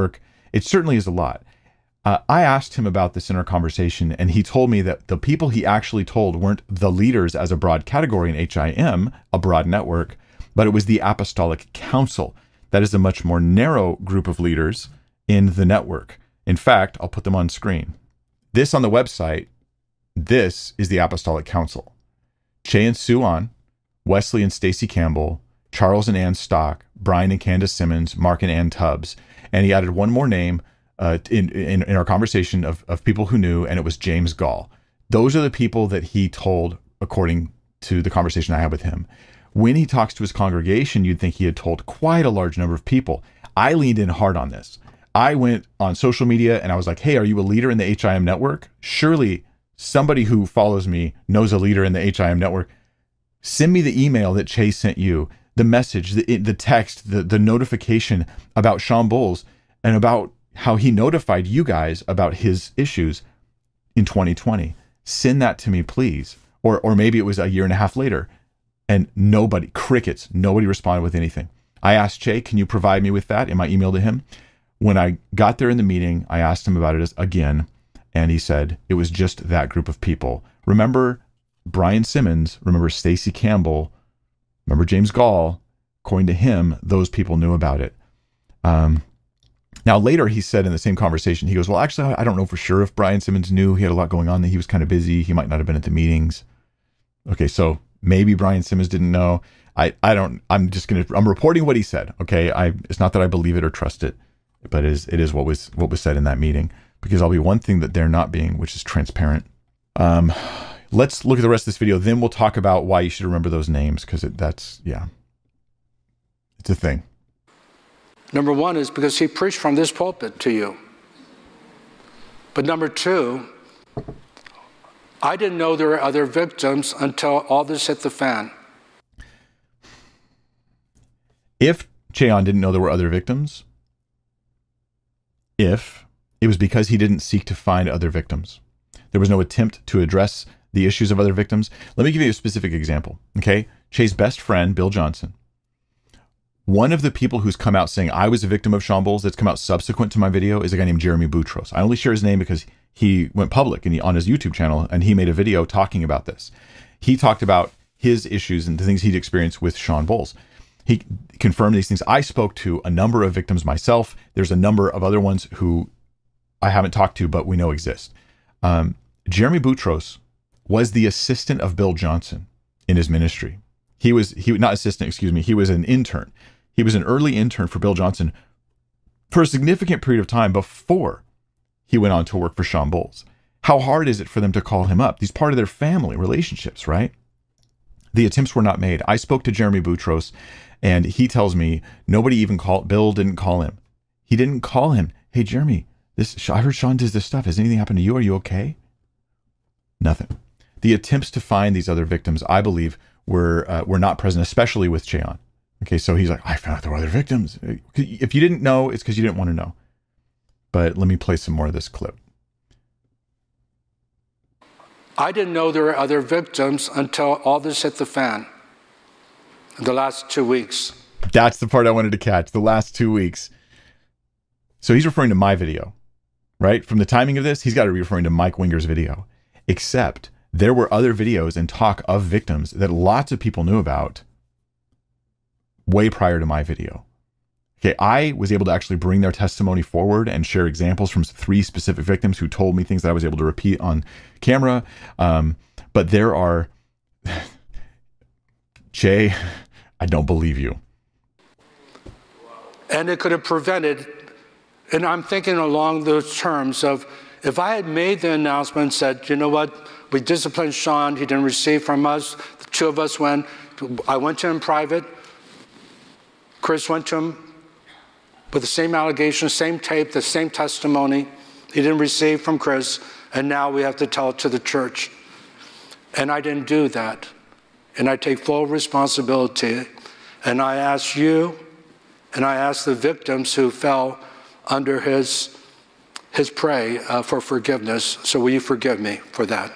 It certainly is a lot. Uh, I asked him about this in our conversation, and he told me that the people he actually told weren't the leaders as a broad category in H I M, a broad network, but it was the Apostolic Council. That is a much more narrow group of leaders in the network. In fact, I'll put them on screen. This on the website, this is the Apostolic Council. Che and Sue Ahn, Wesley and Stacy Campbell, Charles and Ann Stock, Brian and Candace Simmons, Mark and Ann Tubbs. And he added one more name uh, in, in, in our conversation of, of people who knew, and it was James Gall. Those are the people that he told, according to the conversation I had with him. When he talks to his congregation, you'd think he had told quite a large number of people. I leaned in hard on this. I went on social media and I was like, hey, are you a leader in the H I M network? Surely somebody who follows me knows a leader in the H I M network. Send me the email that Chase sent you, the message, the, the text, the, the notification about Shawn Bolz and about how he notified you guys about his issues in twenty twenty. Send that to me, please. Or, or maybe it was a year and a half later and nobody, crickets, nobody responded with anything. I asked Che, can you provide me with that in my email to him? When I got there in the meeting, I asked him about it again, and he said it was just that group of people. Remember Brian Simmons, remember Stacy Campbell, remember James Gall. According to him, those people knew about it. Um, now, later he said in the same conversation, he goes, well, actually, I don't know for sure if Brian Simmons knew. He had a lot going on. He was kind of busy. He might not have been at the meetings. Okay, so maybe Brian Simmons didn't know. I, I don't, I'm just going to, I'm reporting what he said. Okay. I, it's not that I believe it or trust it, but it is, it is what was, what was said in that meeting, because I'll be one thing that they're not being, which is transparent. Um, let's look at the rest of this video. Then we'll talk about why you should remember those names. Cause it, that's, yeah, it's a thing. Number one is because he preached from this pulpit to you. But number two, I didn't know there were other victims until all this hit the fan. If Che Ahn didn't know there were other victims, if it was because he didn't seek to find other victims, there was no attempt to address the issues of other victims. Let me give you a specific example. Okay. Che's best friend, Bill Johnson. One of the people who's come out saying I was a victim of Shawn Bolz that's come out subsequent to my video is a guy named Jeremy Boutros. I only share his name because he went public and he, on his YouTube channel, and he made a video talking about this. He talked about his issues and the things he'd experienced with Shawn Bolz. He confirmed these things. I spoke to a number of victims myself. There's a number of other ones who I haven't talked to, but we know exist. Um, Jeremy Boutros was the assistant of Bill Johnson in his ministry. He was, he not assistant, excuse me. He was an intern. He was an early intern for Bill Johnson for a significant period of time before he went on to work for Shawn Bolz. How hard is it for them to call him up? He's part of their family relationships, right? The attempts were not made. I spoke to Jeremy Boutros, and he tells me nobody even called. Bill didn't call him. He didn't call him. Hey, Jeremy, this, I heard Shawn does this stuff. Has anything happened to you? Are you okay? Nothing. The attempts to find these other victims, I believe, were uh, were not present, especially with Che Ahn. Okay, so he's like, I found out there were other victims. If you didn't know, it's because you didn't want to know. But let me play some more of this clip. I didn't know there were other victims until all this hit the fan in the last two weeks. That's the part I wanted to catch, the last two weeks. So he's referring to my video, right? From the timing of this, he's got to be referring to Mike Winger's video. Except there were other videos and talk of victims that lots of people knew about way prior to my video. Okay, I was able to actually bring their testimony forward and share examples from three specific victims who told me things that I was able to repeat on camera. Um, but there are, Che, I don't believe you. And it could have prevented, and I'm thinking along those terms of, if I had made the announcement and said, you know what, we disciplined Shawn, he didn't receive from us, the two of us went, I went to him in private, Chris went to him with the same allegations, same tape, the same testimony. He didn't receive from Chris, and now we have to tell it to the church. And I didn't do that. And I take full responsibility. And I ask you, and I ask the victims who fell under his, his prey uh, for forgiveness. So will you forgive me for that?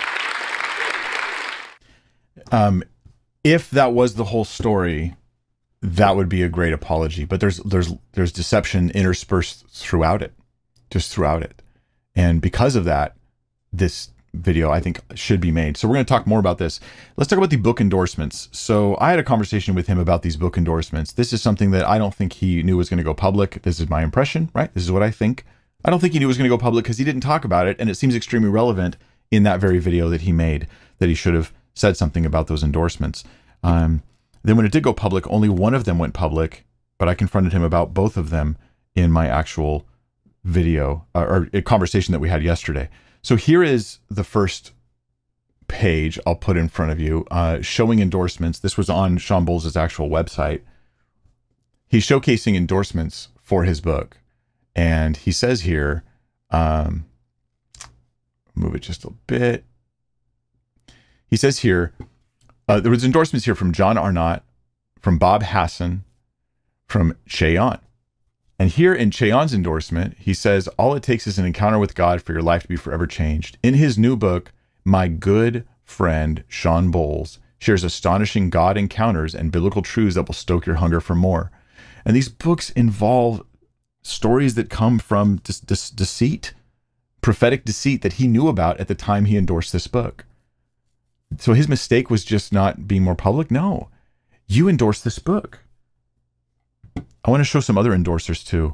Um, if that was the whole story, that would be a great apology. But there's there's there's deception interspersed throughout it, just throughout it. And because of that, this video I think should be made. So we're going to talk more about this. Let's talk about the book endorsements. So I had a conversation with him about these book endorsements. This is something that I don't think he knew was going to go public. This is my impression, right? This is what I think. I don't think he knew it was going to go public because he didn't talk about it, and it seems extremely relevant in that very video that he made, that he should have said something about those endorsements. Um, then when it did go public, only one of them went public, but I confronted him about both of them in my actual video uh, or a conversation that we had yesterday. So here is the first page I'll put in front of you, uh, showing endorsements. This was on Shawn Bolz' actual website. He's showcasing endorsements for his book. And he says here, um, move it just a bit. He says here, uh, there was endorsements here from John Arnott, from Bob Hasson, from Cheon. And here in Cheon's endorsement, he says, all it takes is an encounter with God for your life to be forever changed. In his new book, my good friend Shawn Bolz shares astonishing God encounters and biblical truths that will stoke your hunger for more. And these books involve stories that come from de de deceit, prophetic deceit that he knew about at the time he endorsed this book. So his mistake was just not being more public? No. You endorsed this book. I want to show some other endorsers too.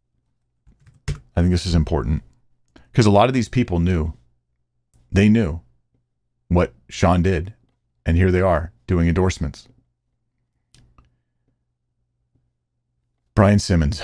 I think this is important because a lot of these people knew. They knew what Shawn did, and here they are doing endorsements. Brian Simmons.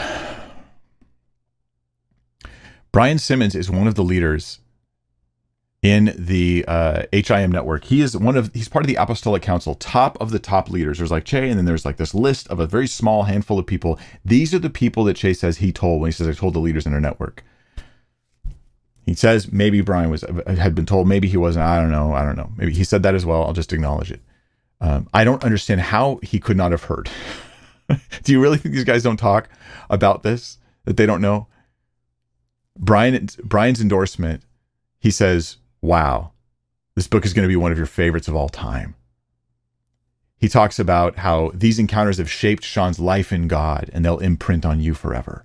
Brian Simmons is one of the leaders in the uh, H I M network. He is one of, he's part of the Apostolic Council, top of the top leaders. There's like Che, and then there's like this list of a very small handful of people. These are the people that Che says he told when he says, I told the leaders in our network. He says maybe Brian was had been told, maybe he wasn't. I don't know. I don't know. Maybe he said that as well. I'll just acknowledge it. Um, I don't understand how he could not have heard. Do you really think these guys don't talk about this, that they don't know? Brian, Brian's endorsement, he says, wow, this book is going to be one of your favorites of all time. He talks about how these encounters have shaped Shawn's life in God and they'll imprint on you forever.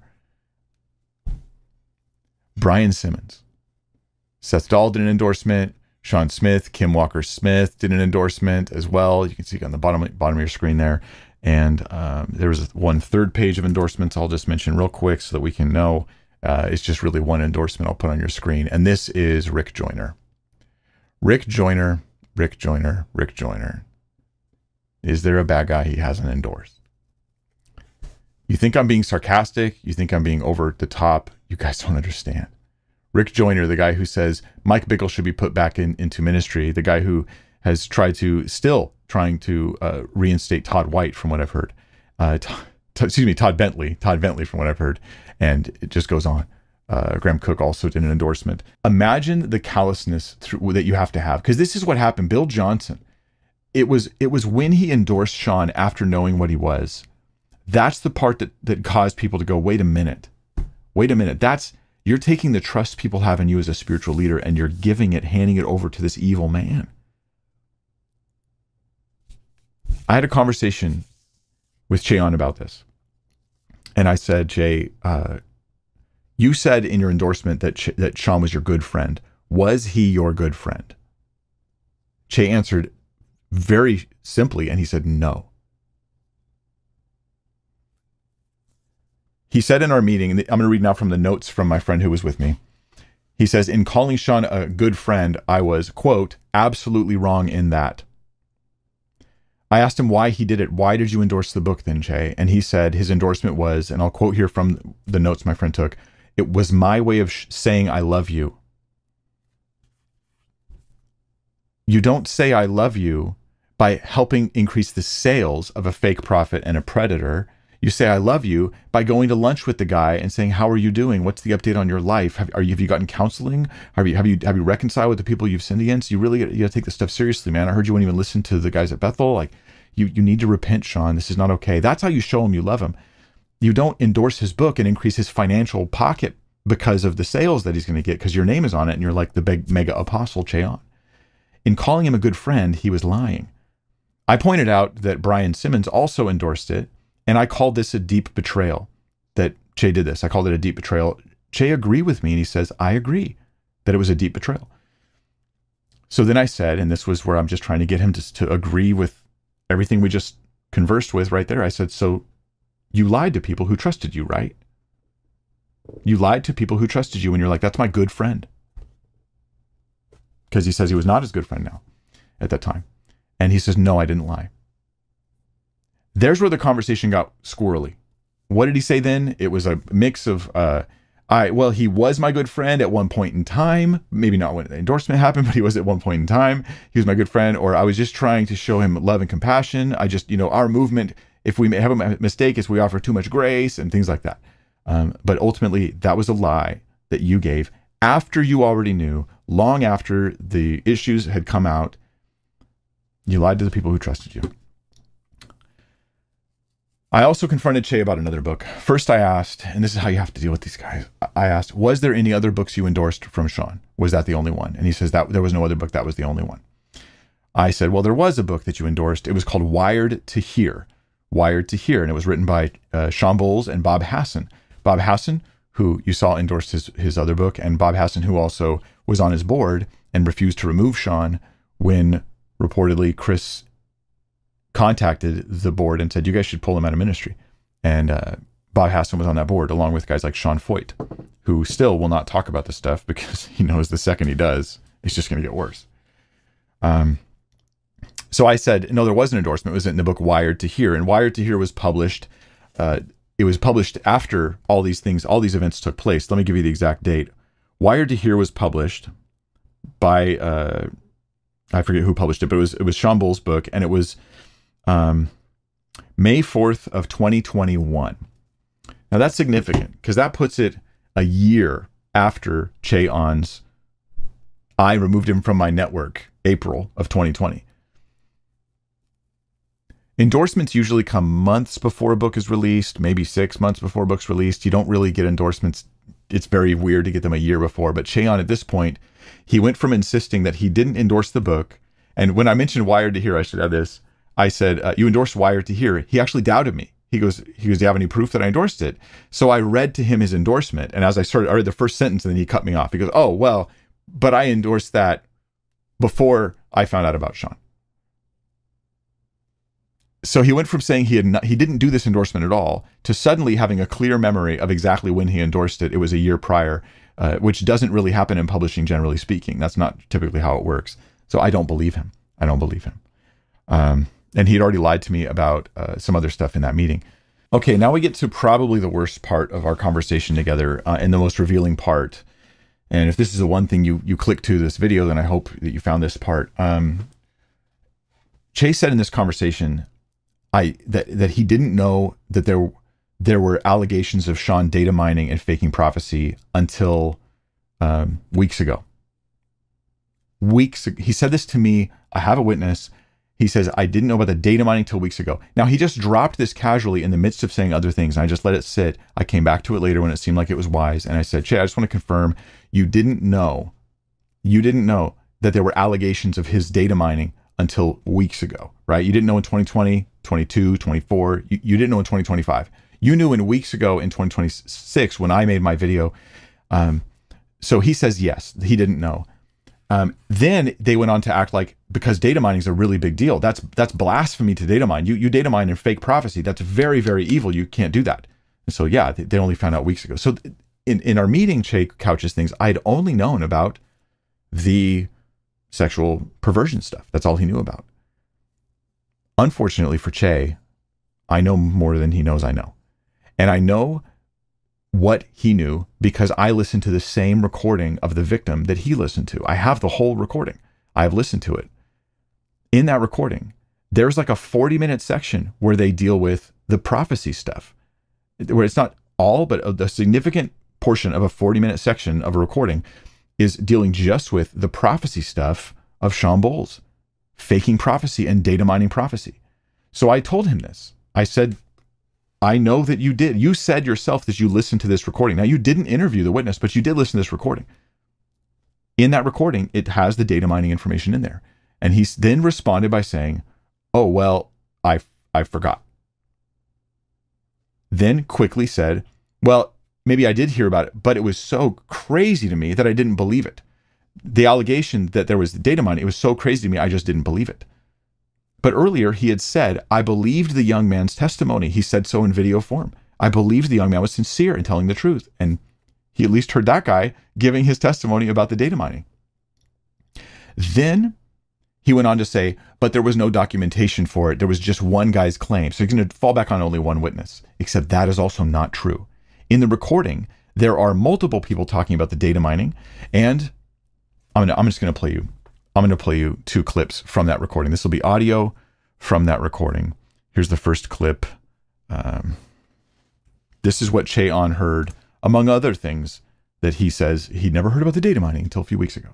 Brian Simmons. Seth Dahl did an endorsement. Sean Smith, Kim Walker-Smith did an endorsement as well. You can see on the bottom, bottom of your screen there. And um, there was one third page of endorsements I'll just mention real quick so that we can know. Uh, it's just really one endorsement I'll put on your screen. And this is Rick Joyner. Rick Joyner, Rick Joyner, Rick Joyner. Is there a bad guy he hasn't endorsed? You think I'm being sarcastic? You think I'm being over the top? You guys don't understand. Rick Joyner, the guy who says Mike Bickle should be put back in, into ministry, the guy who has tried to, still trying to uh, reinstate Todd White, from what I've heard. Uh, excuse me, Todd Bentley, Todd Bentley, from what I've heard. And it just goes on. Uh, Graham Cook also did an endorsement. Imagine the callousness through, that you have to have, because this is what happened. Bill Johnson, it was it was when he endorsed Shawn after knowing what he was. That's the part that that caused people to go, wait a minute, wait a minute. That's you're taking the trust people have in you as a spiritual leader, and you're giving it, handing it over to this evil man. I had a conversation with Cheon about this. And I said, Jay, uh, you said in your endorsement that Ch that Shawn was your good friend. Was he your good friend? Che answered very simply, and he said, no. He said in our meeting, and I'm going to read now from the notes from my friend who was with me. He says, in calling Shawn a good friend, I was, quote, absolutely wrong in that. I asked him why he did it. Why did you endorse the book then, Che? And he said his endorsement was, and I'll quote here from the notes my friend took, it was my way of sh saying I love you. You don't say I love you by helping increase the sales of a fake prophet and a predator. You say I love you by going to lunch with the guy and saying, how are you doing? What's the update on your life? Have, are you, have you gotten counseling? Have you, have you, have you reconciled with the people you've sinned against? You really you gotta take this stuff seriously, man. I heard you wouldn't even listen to the guys at Bethel. Like, you, you need to repent, Shawn. This is not okay. That's how you show him you love him. You don't endorse his book and increase his financial pocket because of the sales that he's going to get, because your name is on it and you're like the big mega apostle Cheon. In calling him a good friend, he was lying. I pointed out that Brian Simmons also endorsed it, And I called this a deep betrayal that Che did this. I called it a deep betrayal. Che agreed with me, and he says, I agree that it was a deep betrayal. So then I said, and this was where I'm just trying to get him to, to agree with everything we just conversed with right there. I said, so you lied to people who trusted you, right? You lied to people who trusted you, and you're like, that's my good friend. Because he says he was not his good friend now at that time. And he says, no, I didn't lie. There's where the conversation got squirrely. What did he say then? It was a mix of, uh, I, well, he was my good friend at one point in time. Maybe not when the endorsement happened, but he was at one point in time. He was my good friend, or I was just trying to show him love and compassion. I just, you know, our movement, if we have a mistake, is we offer too much grace and things like that. Um, but ultimately, that was a lie that you gave after you already knew, long after the issues had come out. You lied to the people who trusted you. I also confronted Che about another book. First, I asked, and this is how you have to deal with these guys. I asked, was there any other books you endorsed from Sean? Was that the only one? And he says that there was no other book. That was the only one. I said, well, there was a book that you endorsed. It was called Wired to Hear. Wired to Hear. And it was written by uh, Sean Bowles and Bob Hasson. Bob Hasson, who you saw endorsed his, his other book, and Bob Hasson, who also was on his board and refused to remove Sean when reportedly Chris contacted the board and said, you guys should pull him out of ministry. And uh, Bob Hasson was on that board, along with guys like Sean Foyt, who still will not talk about this stuff because he knows the second he does, it's just going to get worse. Um, so I said, no, there was an endorsement. It was in the book Wired to Hear. And Wired to Hear was published. Uh, it was published after all these things, all these events took place. Let me give you the exact date. Wired to Hear was published by, uh, I forget who published it, but it was, it was Sean Bowles' book, and it was Um, May fourth of twenty twenty-one. Now that's significant because that puts it a year after Che On's, I removed him from my network, April of twenty twenty. Endorsements usually come months before a book is released, maybe six months before a book's released. You don't really get endorsements. It's very weird to get them a year before, but Che On at this point, he went from insisting that he didn't endorse the book. And when I mentioned Wired to Hear, I should have this. I said, uh, you endorsed Wired to Hear. He actually doubted me. He goes, he goes, do you have any proof that I endorsed it? So I read to him his endorsement. And as I started, I read the first sentence, and then he cut me off. He goes, oh, well, but I endorsed that before I found out about Sean. So he went from saying he had not, he didn't do this endorsement at all to suddenly having a clear memory of exactly when he endorsed it. It was a year prior, uh, which doesn't really happen in publishing, generally speaking. That's not typically how it works. So I don't believe him. I don't believe him. Um, And he'd already lied to me about uh, some other stuff in that meeting. Okay, now we get to probably the worst part of our conversation together, uh, and the most revealing part. And if this is the one thing you you click to this video, then I hope that you found this part. Um, Che said in this conversation, I that that he didn't know that there there were allegations of Sean data mining and faking prophecy until um, weeks ago. Weeks. He said this to me. I have a witness. He says, I didn't know about the data mining till weeks ago. Now, he just dropped this casually in the midst of saying other things, and I just let it sit. I came back to it later when it seemed like it was wise, and I said, Che, I just want to confirm, you didn't know, you didn't know that there were allegations of his data mining until weeks ago, right? You didn't know in twenty twenty, twenty-two, twenty-four. You, you didn't know in twenty twenty-five. You knew in weeks ago in twenty twenty-six when I made my video. Um, so he says, yes, he didn't know. Um, then they went on to act like, because data mining is a really big deal. That's that's blasphemy to data mine. You you data mine in fake prophecy. That's very, very evil. You can't do that. And so, yeah, they, they only found out weeks ago. So in, in our meeting, Che couches things. I'd only known about the sexual perversion stuff. That's all he knew about. Unfortunately for Che, I know more than he knows I know. And I know what he knew because I listened to the same recording of the victim that he listened to. I have the whole recording. I have listened to it. In that recording, there's like a forty minute section where they deal with the prophecy stuff, where it's not all, but a significant portion of a forty minute section of a recording is dealing just with the prophecy stuff of Sean Bowles, faking prophecy and data mining prophecy. So I told him this. I said, I know that you did. You said yourself that you listened to this recording. Now, you didn't interview the witness, but you did listen to this recording. In that recording, it has the data mining information in there. And he then responded by saying, oh, well, I, I forgot. then quickly said, well, maybe I did hear about it, but it was so crazy to me that I didn't believe it. The allegation that there was data mining, it was so crazy to me, I just didn't believe it. But earlier he had said, I believed the young man's testimony. He said so in video form. I believed the young man was sincere in telling the truth. And he at least heard that guy giving his testimony about the data mining. Then he went on to say, but there was no documentation for it. There was just one guy's claim. So he's going to fall back on only one witness, except that is also not true. In the recording, there are multiple people talking about the data mining. And I'm, gonna, I'm just going to play you. I'm going to play you two clips from that recording. This will be audio from that recording. Here's the first clip. Um, this is what Che Ahn heard, among other things, that he says he'd never heard about the data mining until a few weeks ago.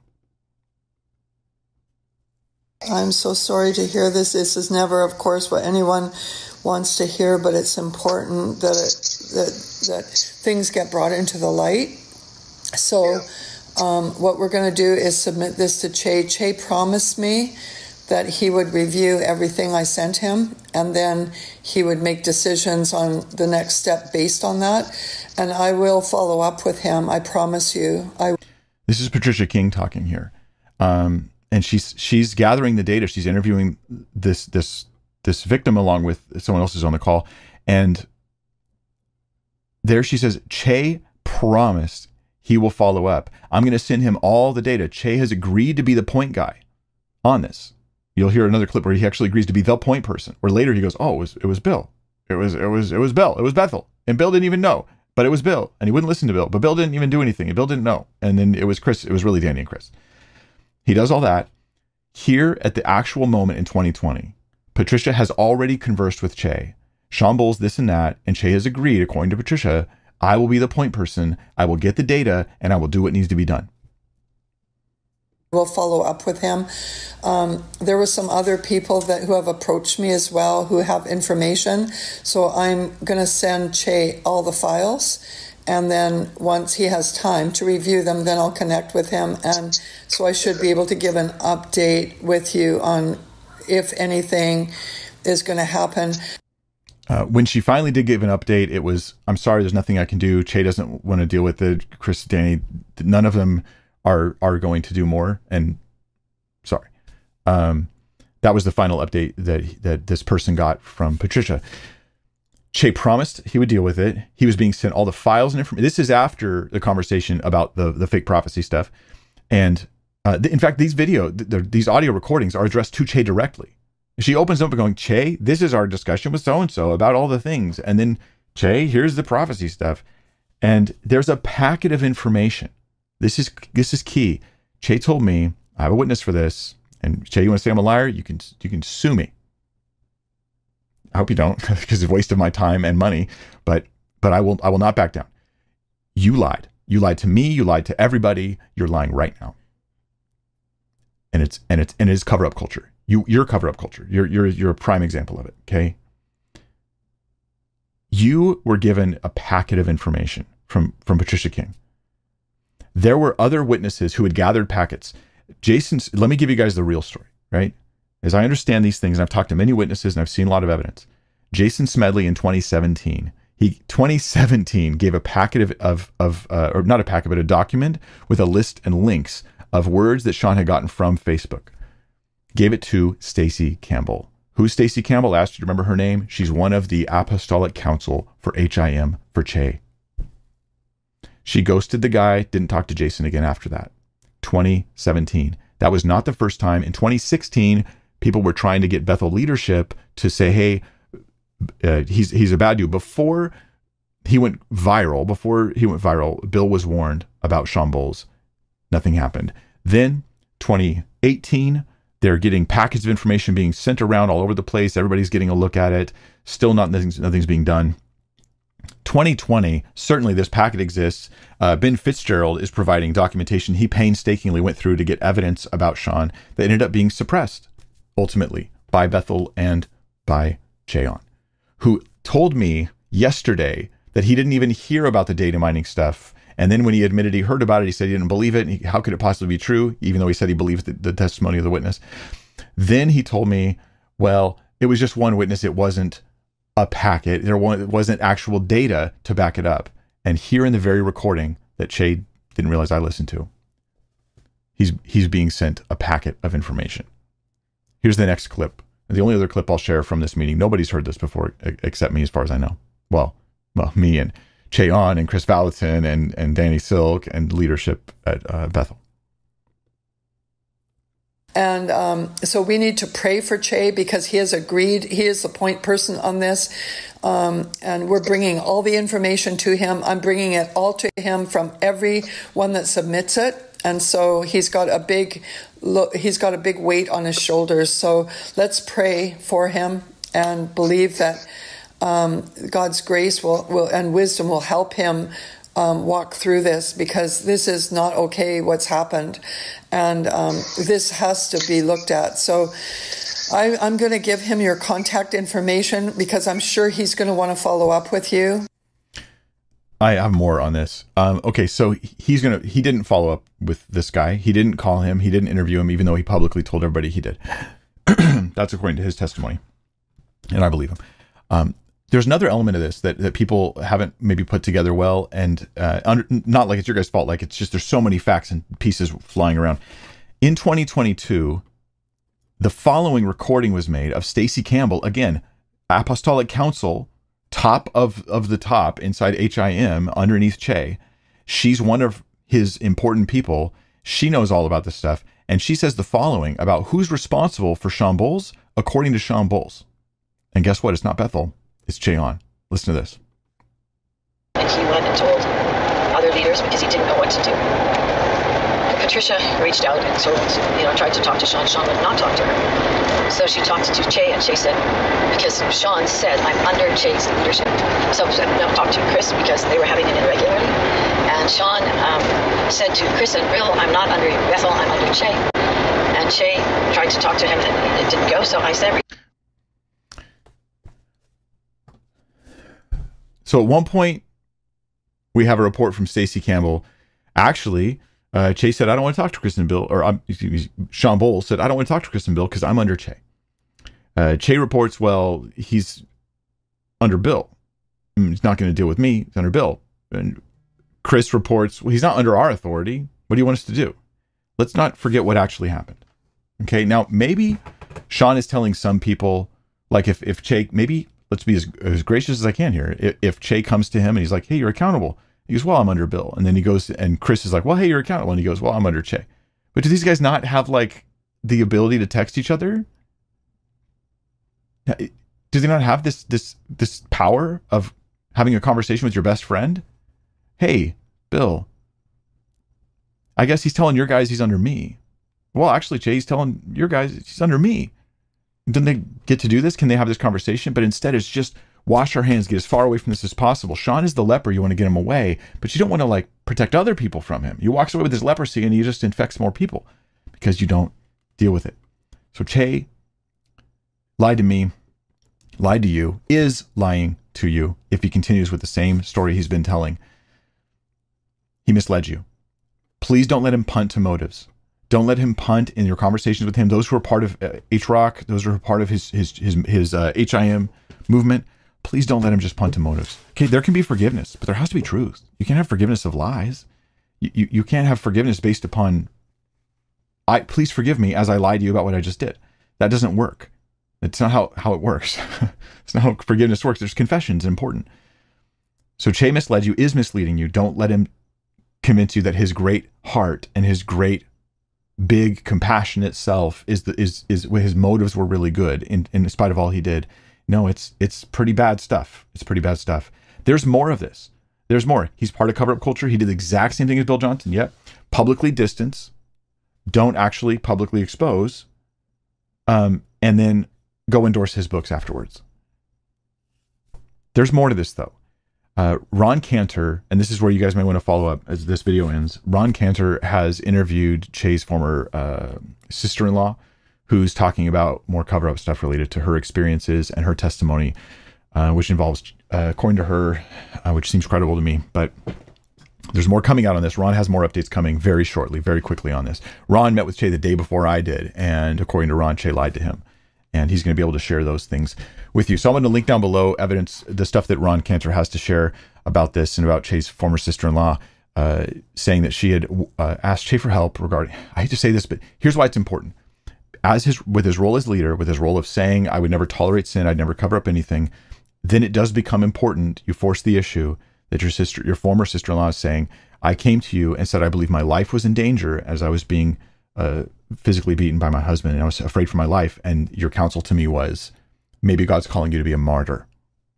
I'm so sorry to hear this. This is never, of course, what anyone wants to hear, but it's important that it, that that things get brought into the light. So um, what we're going to do is submit this to Che. Che promised me that he would review everything I sent him, and then he would make decisions on the next step based on that. And I will follow up with him. I promise you. I. This is Patricia King talking here. Um, And she's she's gathering the data. She's interviewing this this this victim along with someone else who's on the call. And there she says, Che promised he will follow up. I'm going to send him all the data. Che has agreed to be the point guy on this. You'll hear another clip where he actually agrees to be the point person. Where later he goes, oh, it was it was Bill. It was it was it was Bill. It was Bethel. And Bill didn't even know. But it was Bill. And he wouldn't listen to Bill. But Bill didn't even do anything. And Bill didn't know. And then it was Chris. It was really Danny and Chris. He does all that. Here at the actual moment in twenty twenty, Patricia has already conversed with Che. Shawn Bolz, this and that, and Che has agreed, according to Patricia, I will be the point person, I will get the data, and I will do what needs to be done. We'll follow up with him. Um, there were some other people that who have approached me as well who have information. So I'm going to send Che all the files. And then once he has time to review them, then I'll connect with him. And so I should be able to give an update with you on if anything is going to happen. Uh, when she finally did give an update, it was, I'm sorry, there's nothing I can do. Che doesn't want to deal with it. Chris, Danny, none of them are are going to do more. And sorry. Um, that was the final update that that this person got from Patricia. Che promised he would deal with it. He was being sent all the files and information. This is after the conversation about the, the fake prophecy stuff. And uh, th- in fact, these video, th- th- these audio recordings are addressed to Che directly. She opens up and going, Che, this is our discussion with so-and-so about all the things. And then, Che, here's the prophecy stuff. And there's a packet of information. This is this is key. Che told me, I have a witness for this. And Che, you want to say I'm a liar? You can you can sue me. I hope you don't, because it's a waste of my time and money, but but I will I will not back down. You lied. You lied to me, you lied to everybody. You're lying right now. And it's and it's and it is cover-up culture. You you're cover-up culture. You're you're you're a prime example of it, okay? You were given a packet of information from from Patricia King. There were other witnesses who had gathered packets. Jason's, let me give you guys the real story, right? As I understand these things, and I've talked to many witnesses and I've seen a lot of evidence, Jason Smedley in twenty seventeen, he twenty seventeen gave a packet of, of, of uh, or not a packet, but a document with a list and links of words that Shawn had gotten from Facebook. Gave it to Stacey Campbell. Who's Stacey Campbell? Asked you to remember her name. She's one of the Apostolic Council for H I M for Che. She ghosted the guy, didn't talk to Jason again after that. twenty seventeen. That was not the first time. In twenty sixteen, people were trying to get Bethel leadership to say, hey, uh, he's he's a bad dude. Before he went viral, before he went viral, Bill was warned about Shawn Bolz. Nothing happened. Then twenty eighteen, they're getting packets of information being sent around all over the place. Everybody's getting a look at it. Still not nothing's, nothing's being done. twenty twenty, certainly this packet exists. Uh, Ben Fitzgerald is providing documentation he painstakingly went through to get evidence about Shawn that ended up being suppressed, ultimately, by Bethel and by Che Ahn, who told me yesterday that he didn't even hear about the data mining stuff. And then when he admitted he heard about it, he said he didn't believe it. He, how could it possibly be true? Even though he said he believed the, the testimony of the witness. Then he told me, well, it was just one witness. It wasn't a packet. There wasn't actual data to back it up. And here in the very recording that Che didn't realize I listened to, he's he's being sent a packet of information. Here's the next clip. The only other clip I'll share from this meeting. Nobody's heard this before except me, as far as I know. Well, well, me and Che On and Chris Valentin and, and Danny Silk and leadership at uh, Bethel. And um, so we need to pray for Che because he has agreed. He is the point person on this. Um, and we're bringing all the information to him. I'm bringing it all to him from everyone that submits it. And so he's got a big, he's got a big weight on his shoulders. So let's pray for him and believe that um, God's grace will, will and wisdom will help him Um, walk through this, because this is not okay what's happened, and um, this has to be looked at. So I, I'm going to give him your contact information because I'm sure he's going to want to follow up with you. I have more on this. Um, okay, so he's gonna he didn't follow up with this guy. He didn't call him. He didn't interview him, even though he publicly told everybody he did. That's according to his testimony, and I believe him. Um, There's another element of this that, that people haven't maybe put together well, and uh, under, not like it's your guys' fault. Like it's just there's so many facts and pieces flying around. In twenty twenty-two, the following recording was made of Stacey Campbell, again, Apostolic Council, top of, of the top inside H I M, underneath Che. She's one of his important people. She knows all about this stuff, and she says the following about who's responsible for Shawn Bolz, according to Shawn Bolz. And guess what? It's not Bethel. It's Che On. Listen to this. And he went and told other leaders because he didn't know what to do. Patricia reached out and told, you know, tried to talk to Shawn. Shawn would not talk to her. So she talked to Che, and Che said, because Shawn said, I'm under Che's leadership. So she now talked to Chris because they were having it irregularly. And Shawn um, said to Chris and Bill, I'm not under Bethel, I'm under Che. And Che tried to talk to him and it didn't go. So I said, So at one point, we have a report from Stacey Campbell. Actually, uh, Che said, I don't want to talk to Chris and Bill, or um, Shawn Bolz said, I don't want to talk to Chris and Bill because I'm under Che. Uh, Che reports, well, he's under Bill. He's not going to deal with me. He's under Bill. And Chris reports, well, he's not under our authority. What do you want us to do? Let's not forget what actually happened. Okay, now maybe Shawn is telling some people, like if, if Che, maybe... Let's be as, as gracious as I can here. If, if Che comes to him and he's like, hey, you're accountable. He goes, well, I'm under Bill. And then he goes, and Chris is like, well, hey, you're accountable. And he goes, well, I'm under Che. But do these guys not have like the ability to text each other? Do they not have this, this, this power of having a conversation with your best friend? Hey, Bill, I guess he's telling your guys he's under me. Well, actually, Che, he's telling your guys he's under me. Don't they get to do this? Can they have this conversation? But instead, it's just wash our hands, get as far away from this as possible. Shawn is the leper. You want to get him away, but you don't want to like protect other people from him. He walks away with his leprosy and he just infects more people because you don't deal with it. So Che lied to me, lied to you, is lying to you if he continues with the same story he's been telling. He misled you. Please don't let him punt to motives. Don't let him punt in your conversations with him. Those who are part of uh, H ROC, those who are part of his his his, his uh, H I M movement, please don't let him just punt to motives. Okay, there can be forgiveness, but there has to be truth. You can't have forgiveness of lies. You you, you can't have forgiveness based upon, I please forgive me as I lied to you about what I just did. That doesn't work. It's not how, how it works. It's not how forgiveness works. There's confessions important. So Che misled you, is misleading you. Don't let him convince you that his great heart and his great big compassionate self is the is is his motives were really good in, in spite of all he did. No, it's it's pretty bad stuff. It's pretty bad stuff. There's more of this. There's more. He's part of cover-up culture. He did the exact same thing as Bill Johnson. Yep. Publicly distance. Don't actually publicly expose. Um, and then go endorse his books afterwards. There's more to this though. Uh, Ron Cantor, and this is where you guys may want to follow up as this video ends. Ron Cantor has interviewed Che's former uh, sister-in-law, who's talking about more cover-up stuff related to her experiences and her testimony, uh, which involves, uh, according to her, uh, which seems credible to me, but there's more coming out on this. Ron has more updates coming very shortly, very quickly on this. Ron met with Che the day before I did, and according to Ron, Che lied to him. and he's going to be able to share those things with you. So I'm going to link down below evidence, the stuff that Ron Cantor has to share about this and about Che's former sister-in-law, uh, saying that she had uh, asked Che for help regarding, I hate to say this, but here's why it's important. As his, with his role as leader, with his role of saying, I would never tolerate sin, I'd never cover up anything, then it does become important. You force the issue that your sister, your former sister-in-law is saying, I came to you and said, I believe my life was in danger as I was being uh, physically beaten by my husband, and I was afraid for my life. And your counsel to me was, maybe God's calling you to be a martyr.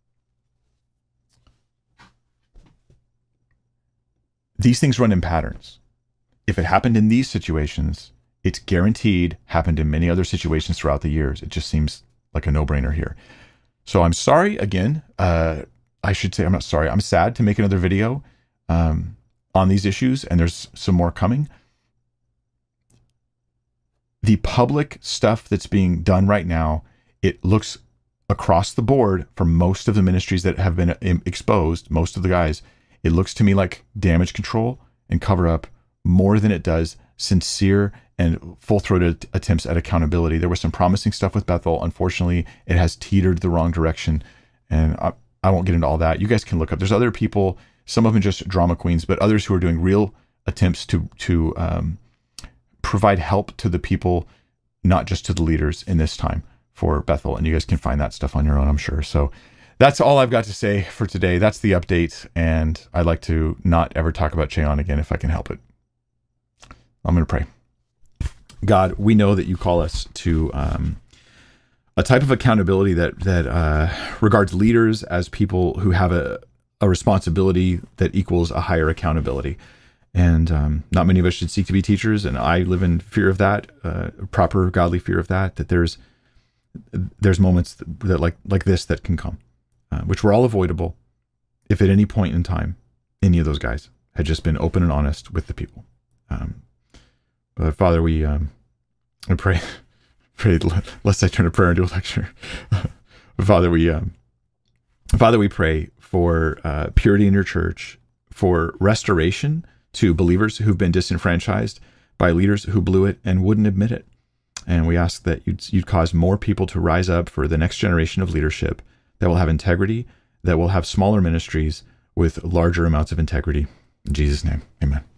These things run in patterns. If it happened in these situations, it's guaranteed happened in many other situations throughout the years. It just seems like a no-brainer here. So I'm sorry again. Uh, I should say I'm not sorry. I'm sad to make another video um, on these issues, and there's some more coming. The public stuff that's being done right now, it looks across the board for most of the ministries that have been exposed, most of the guys, it looks to me like damage control and cover up more than it does sincere and full-throated attempts at accountability. There was some promising stuff with Bethel. Unfortunately, it has teetered the wrong direction, and I, I won't get into all that. You guys can look up. There's other people, some of them just drama queens, but others who are doing real attempts to to um, provide help to the people, not just to the leaders in this time for Bethel. And you guys can find that stuff on your own, I'm sure. So that's all I've got to say for today. That's the update, and I'd like to not ever talk about Cheon again if I can help it. I'm going to pray. God, we know that you call us to um, a type of accountability that that uh, regards leaders as people who have a, a responsibility that equals a higher accountability. And um, not many of us should seek to be teachers, and I live in fear of that, uh, proper godly fear of that, that there's there's moments that, that like like this that can come, uh, which were all avoidable if at any point in time any of those guys had just been open and honest with the people. Um, But Father, we um, I pray, pray lest I turn a prayer into a lecture. Father, we um, Father, we pray for uh, purity in your church, for restoration to believers who've been disenfranchised by leaders who blew it and wouldn't admit it. And we ask that you'd, you'd cause more people to rise up for the next generation of leadership that will have integrity, that will have smaller ministries with larger amounts of integrity. In Jesus' name, amen.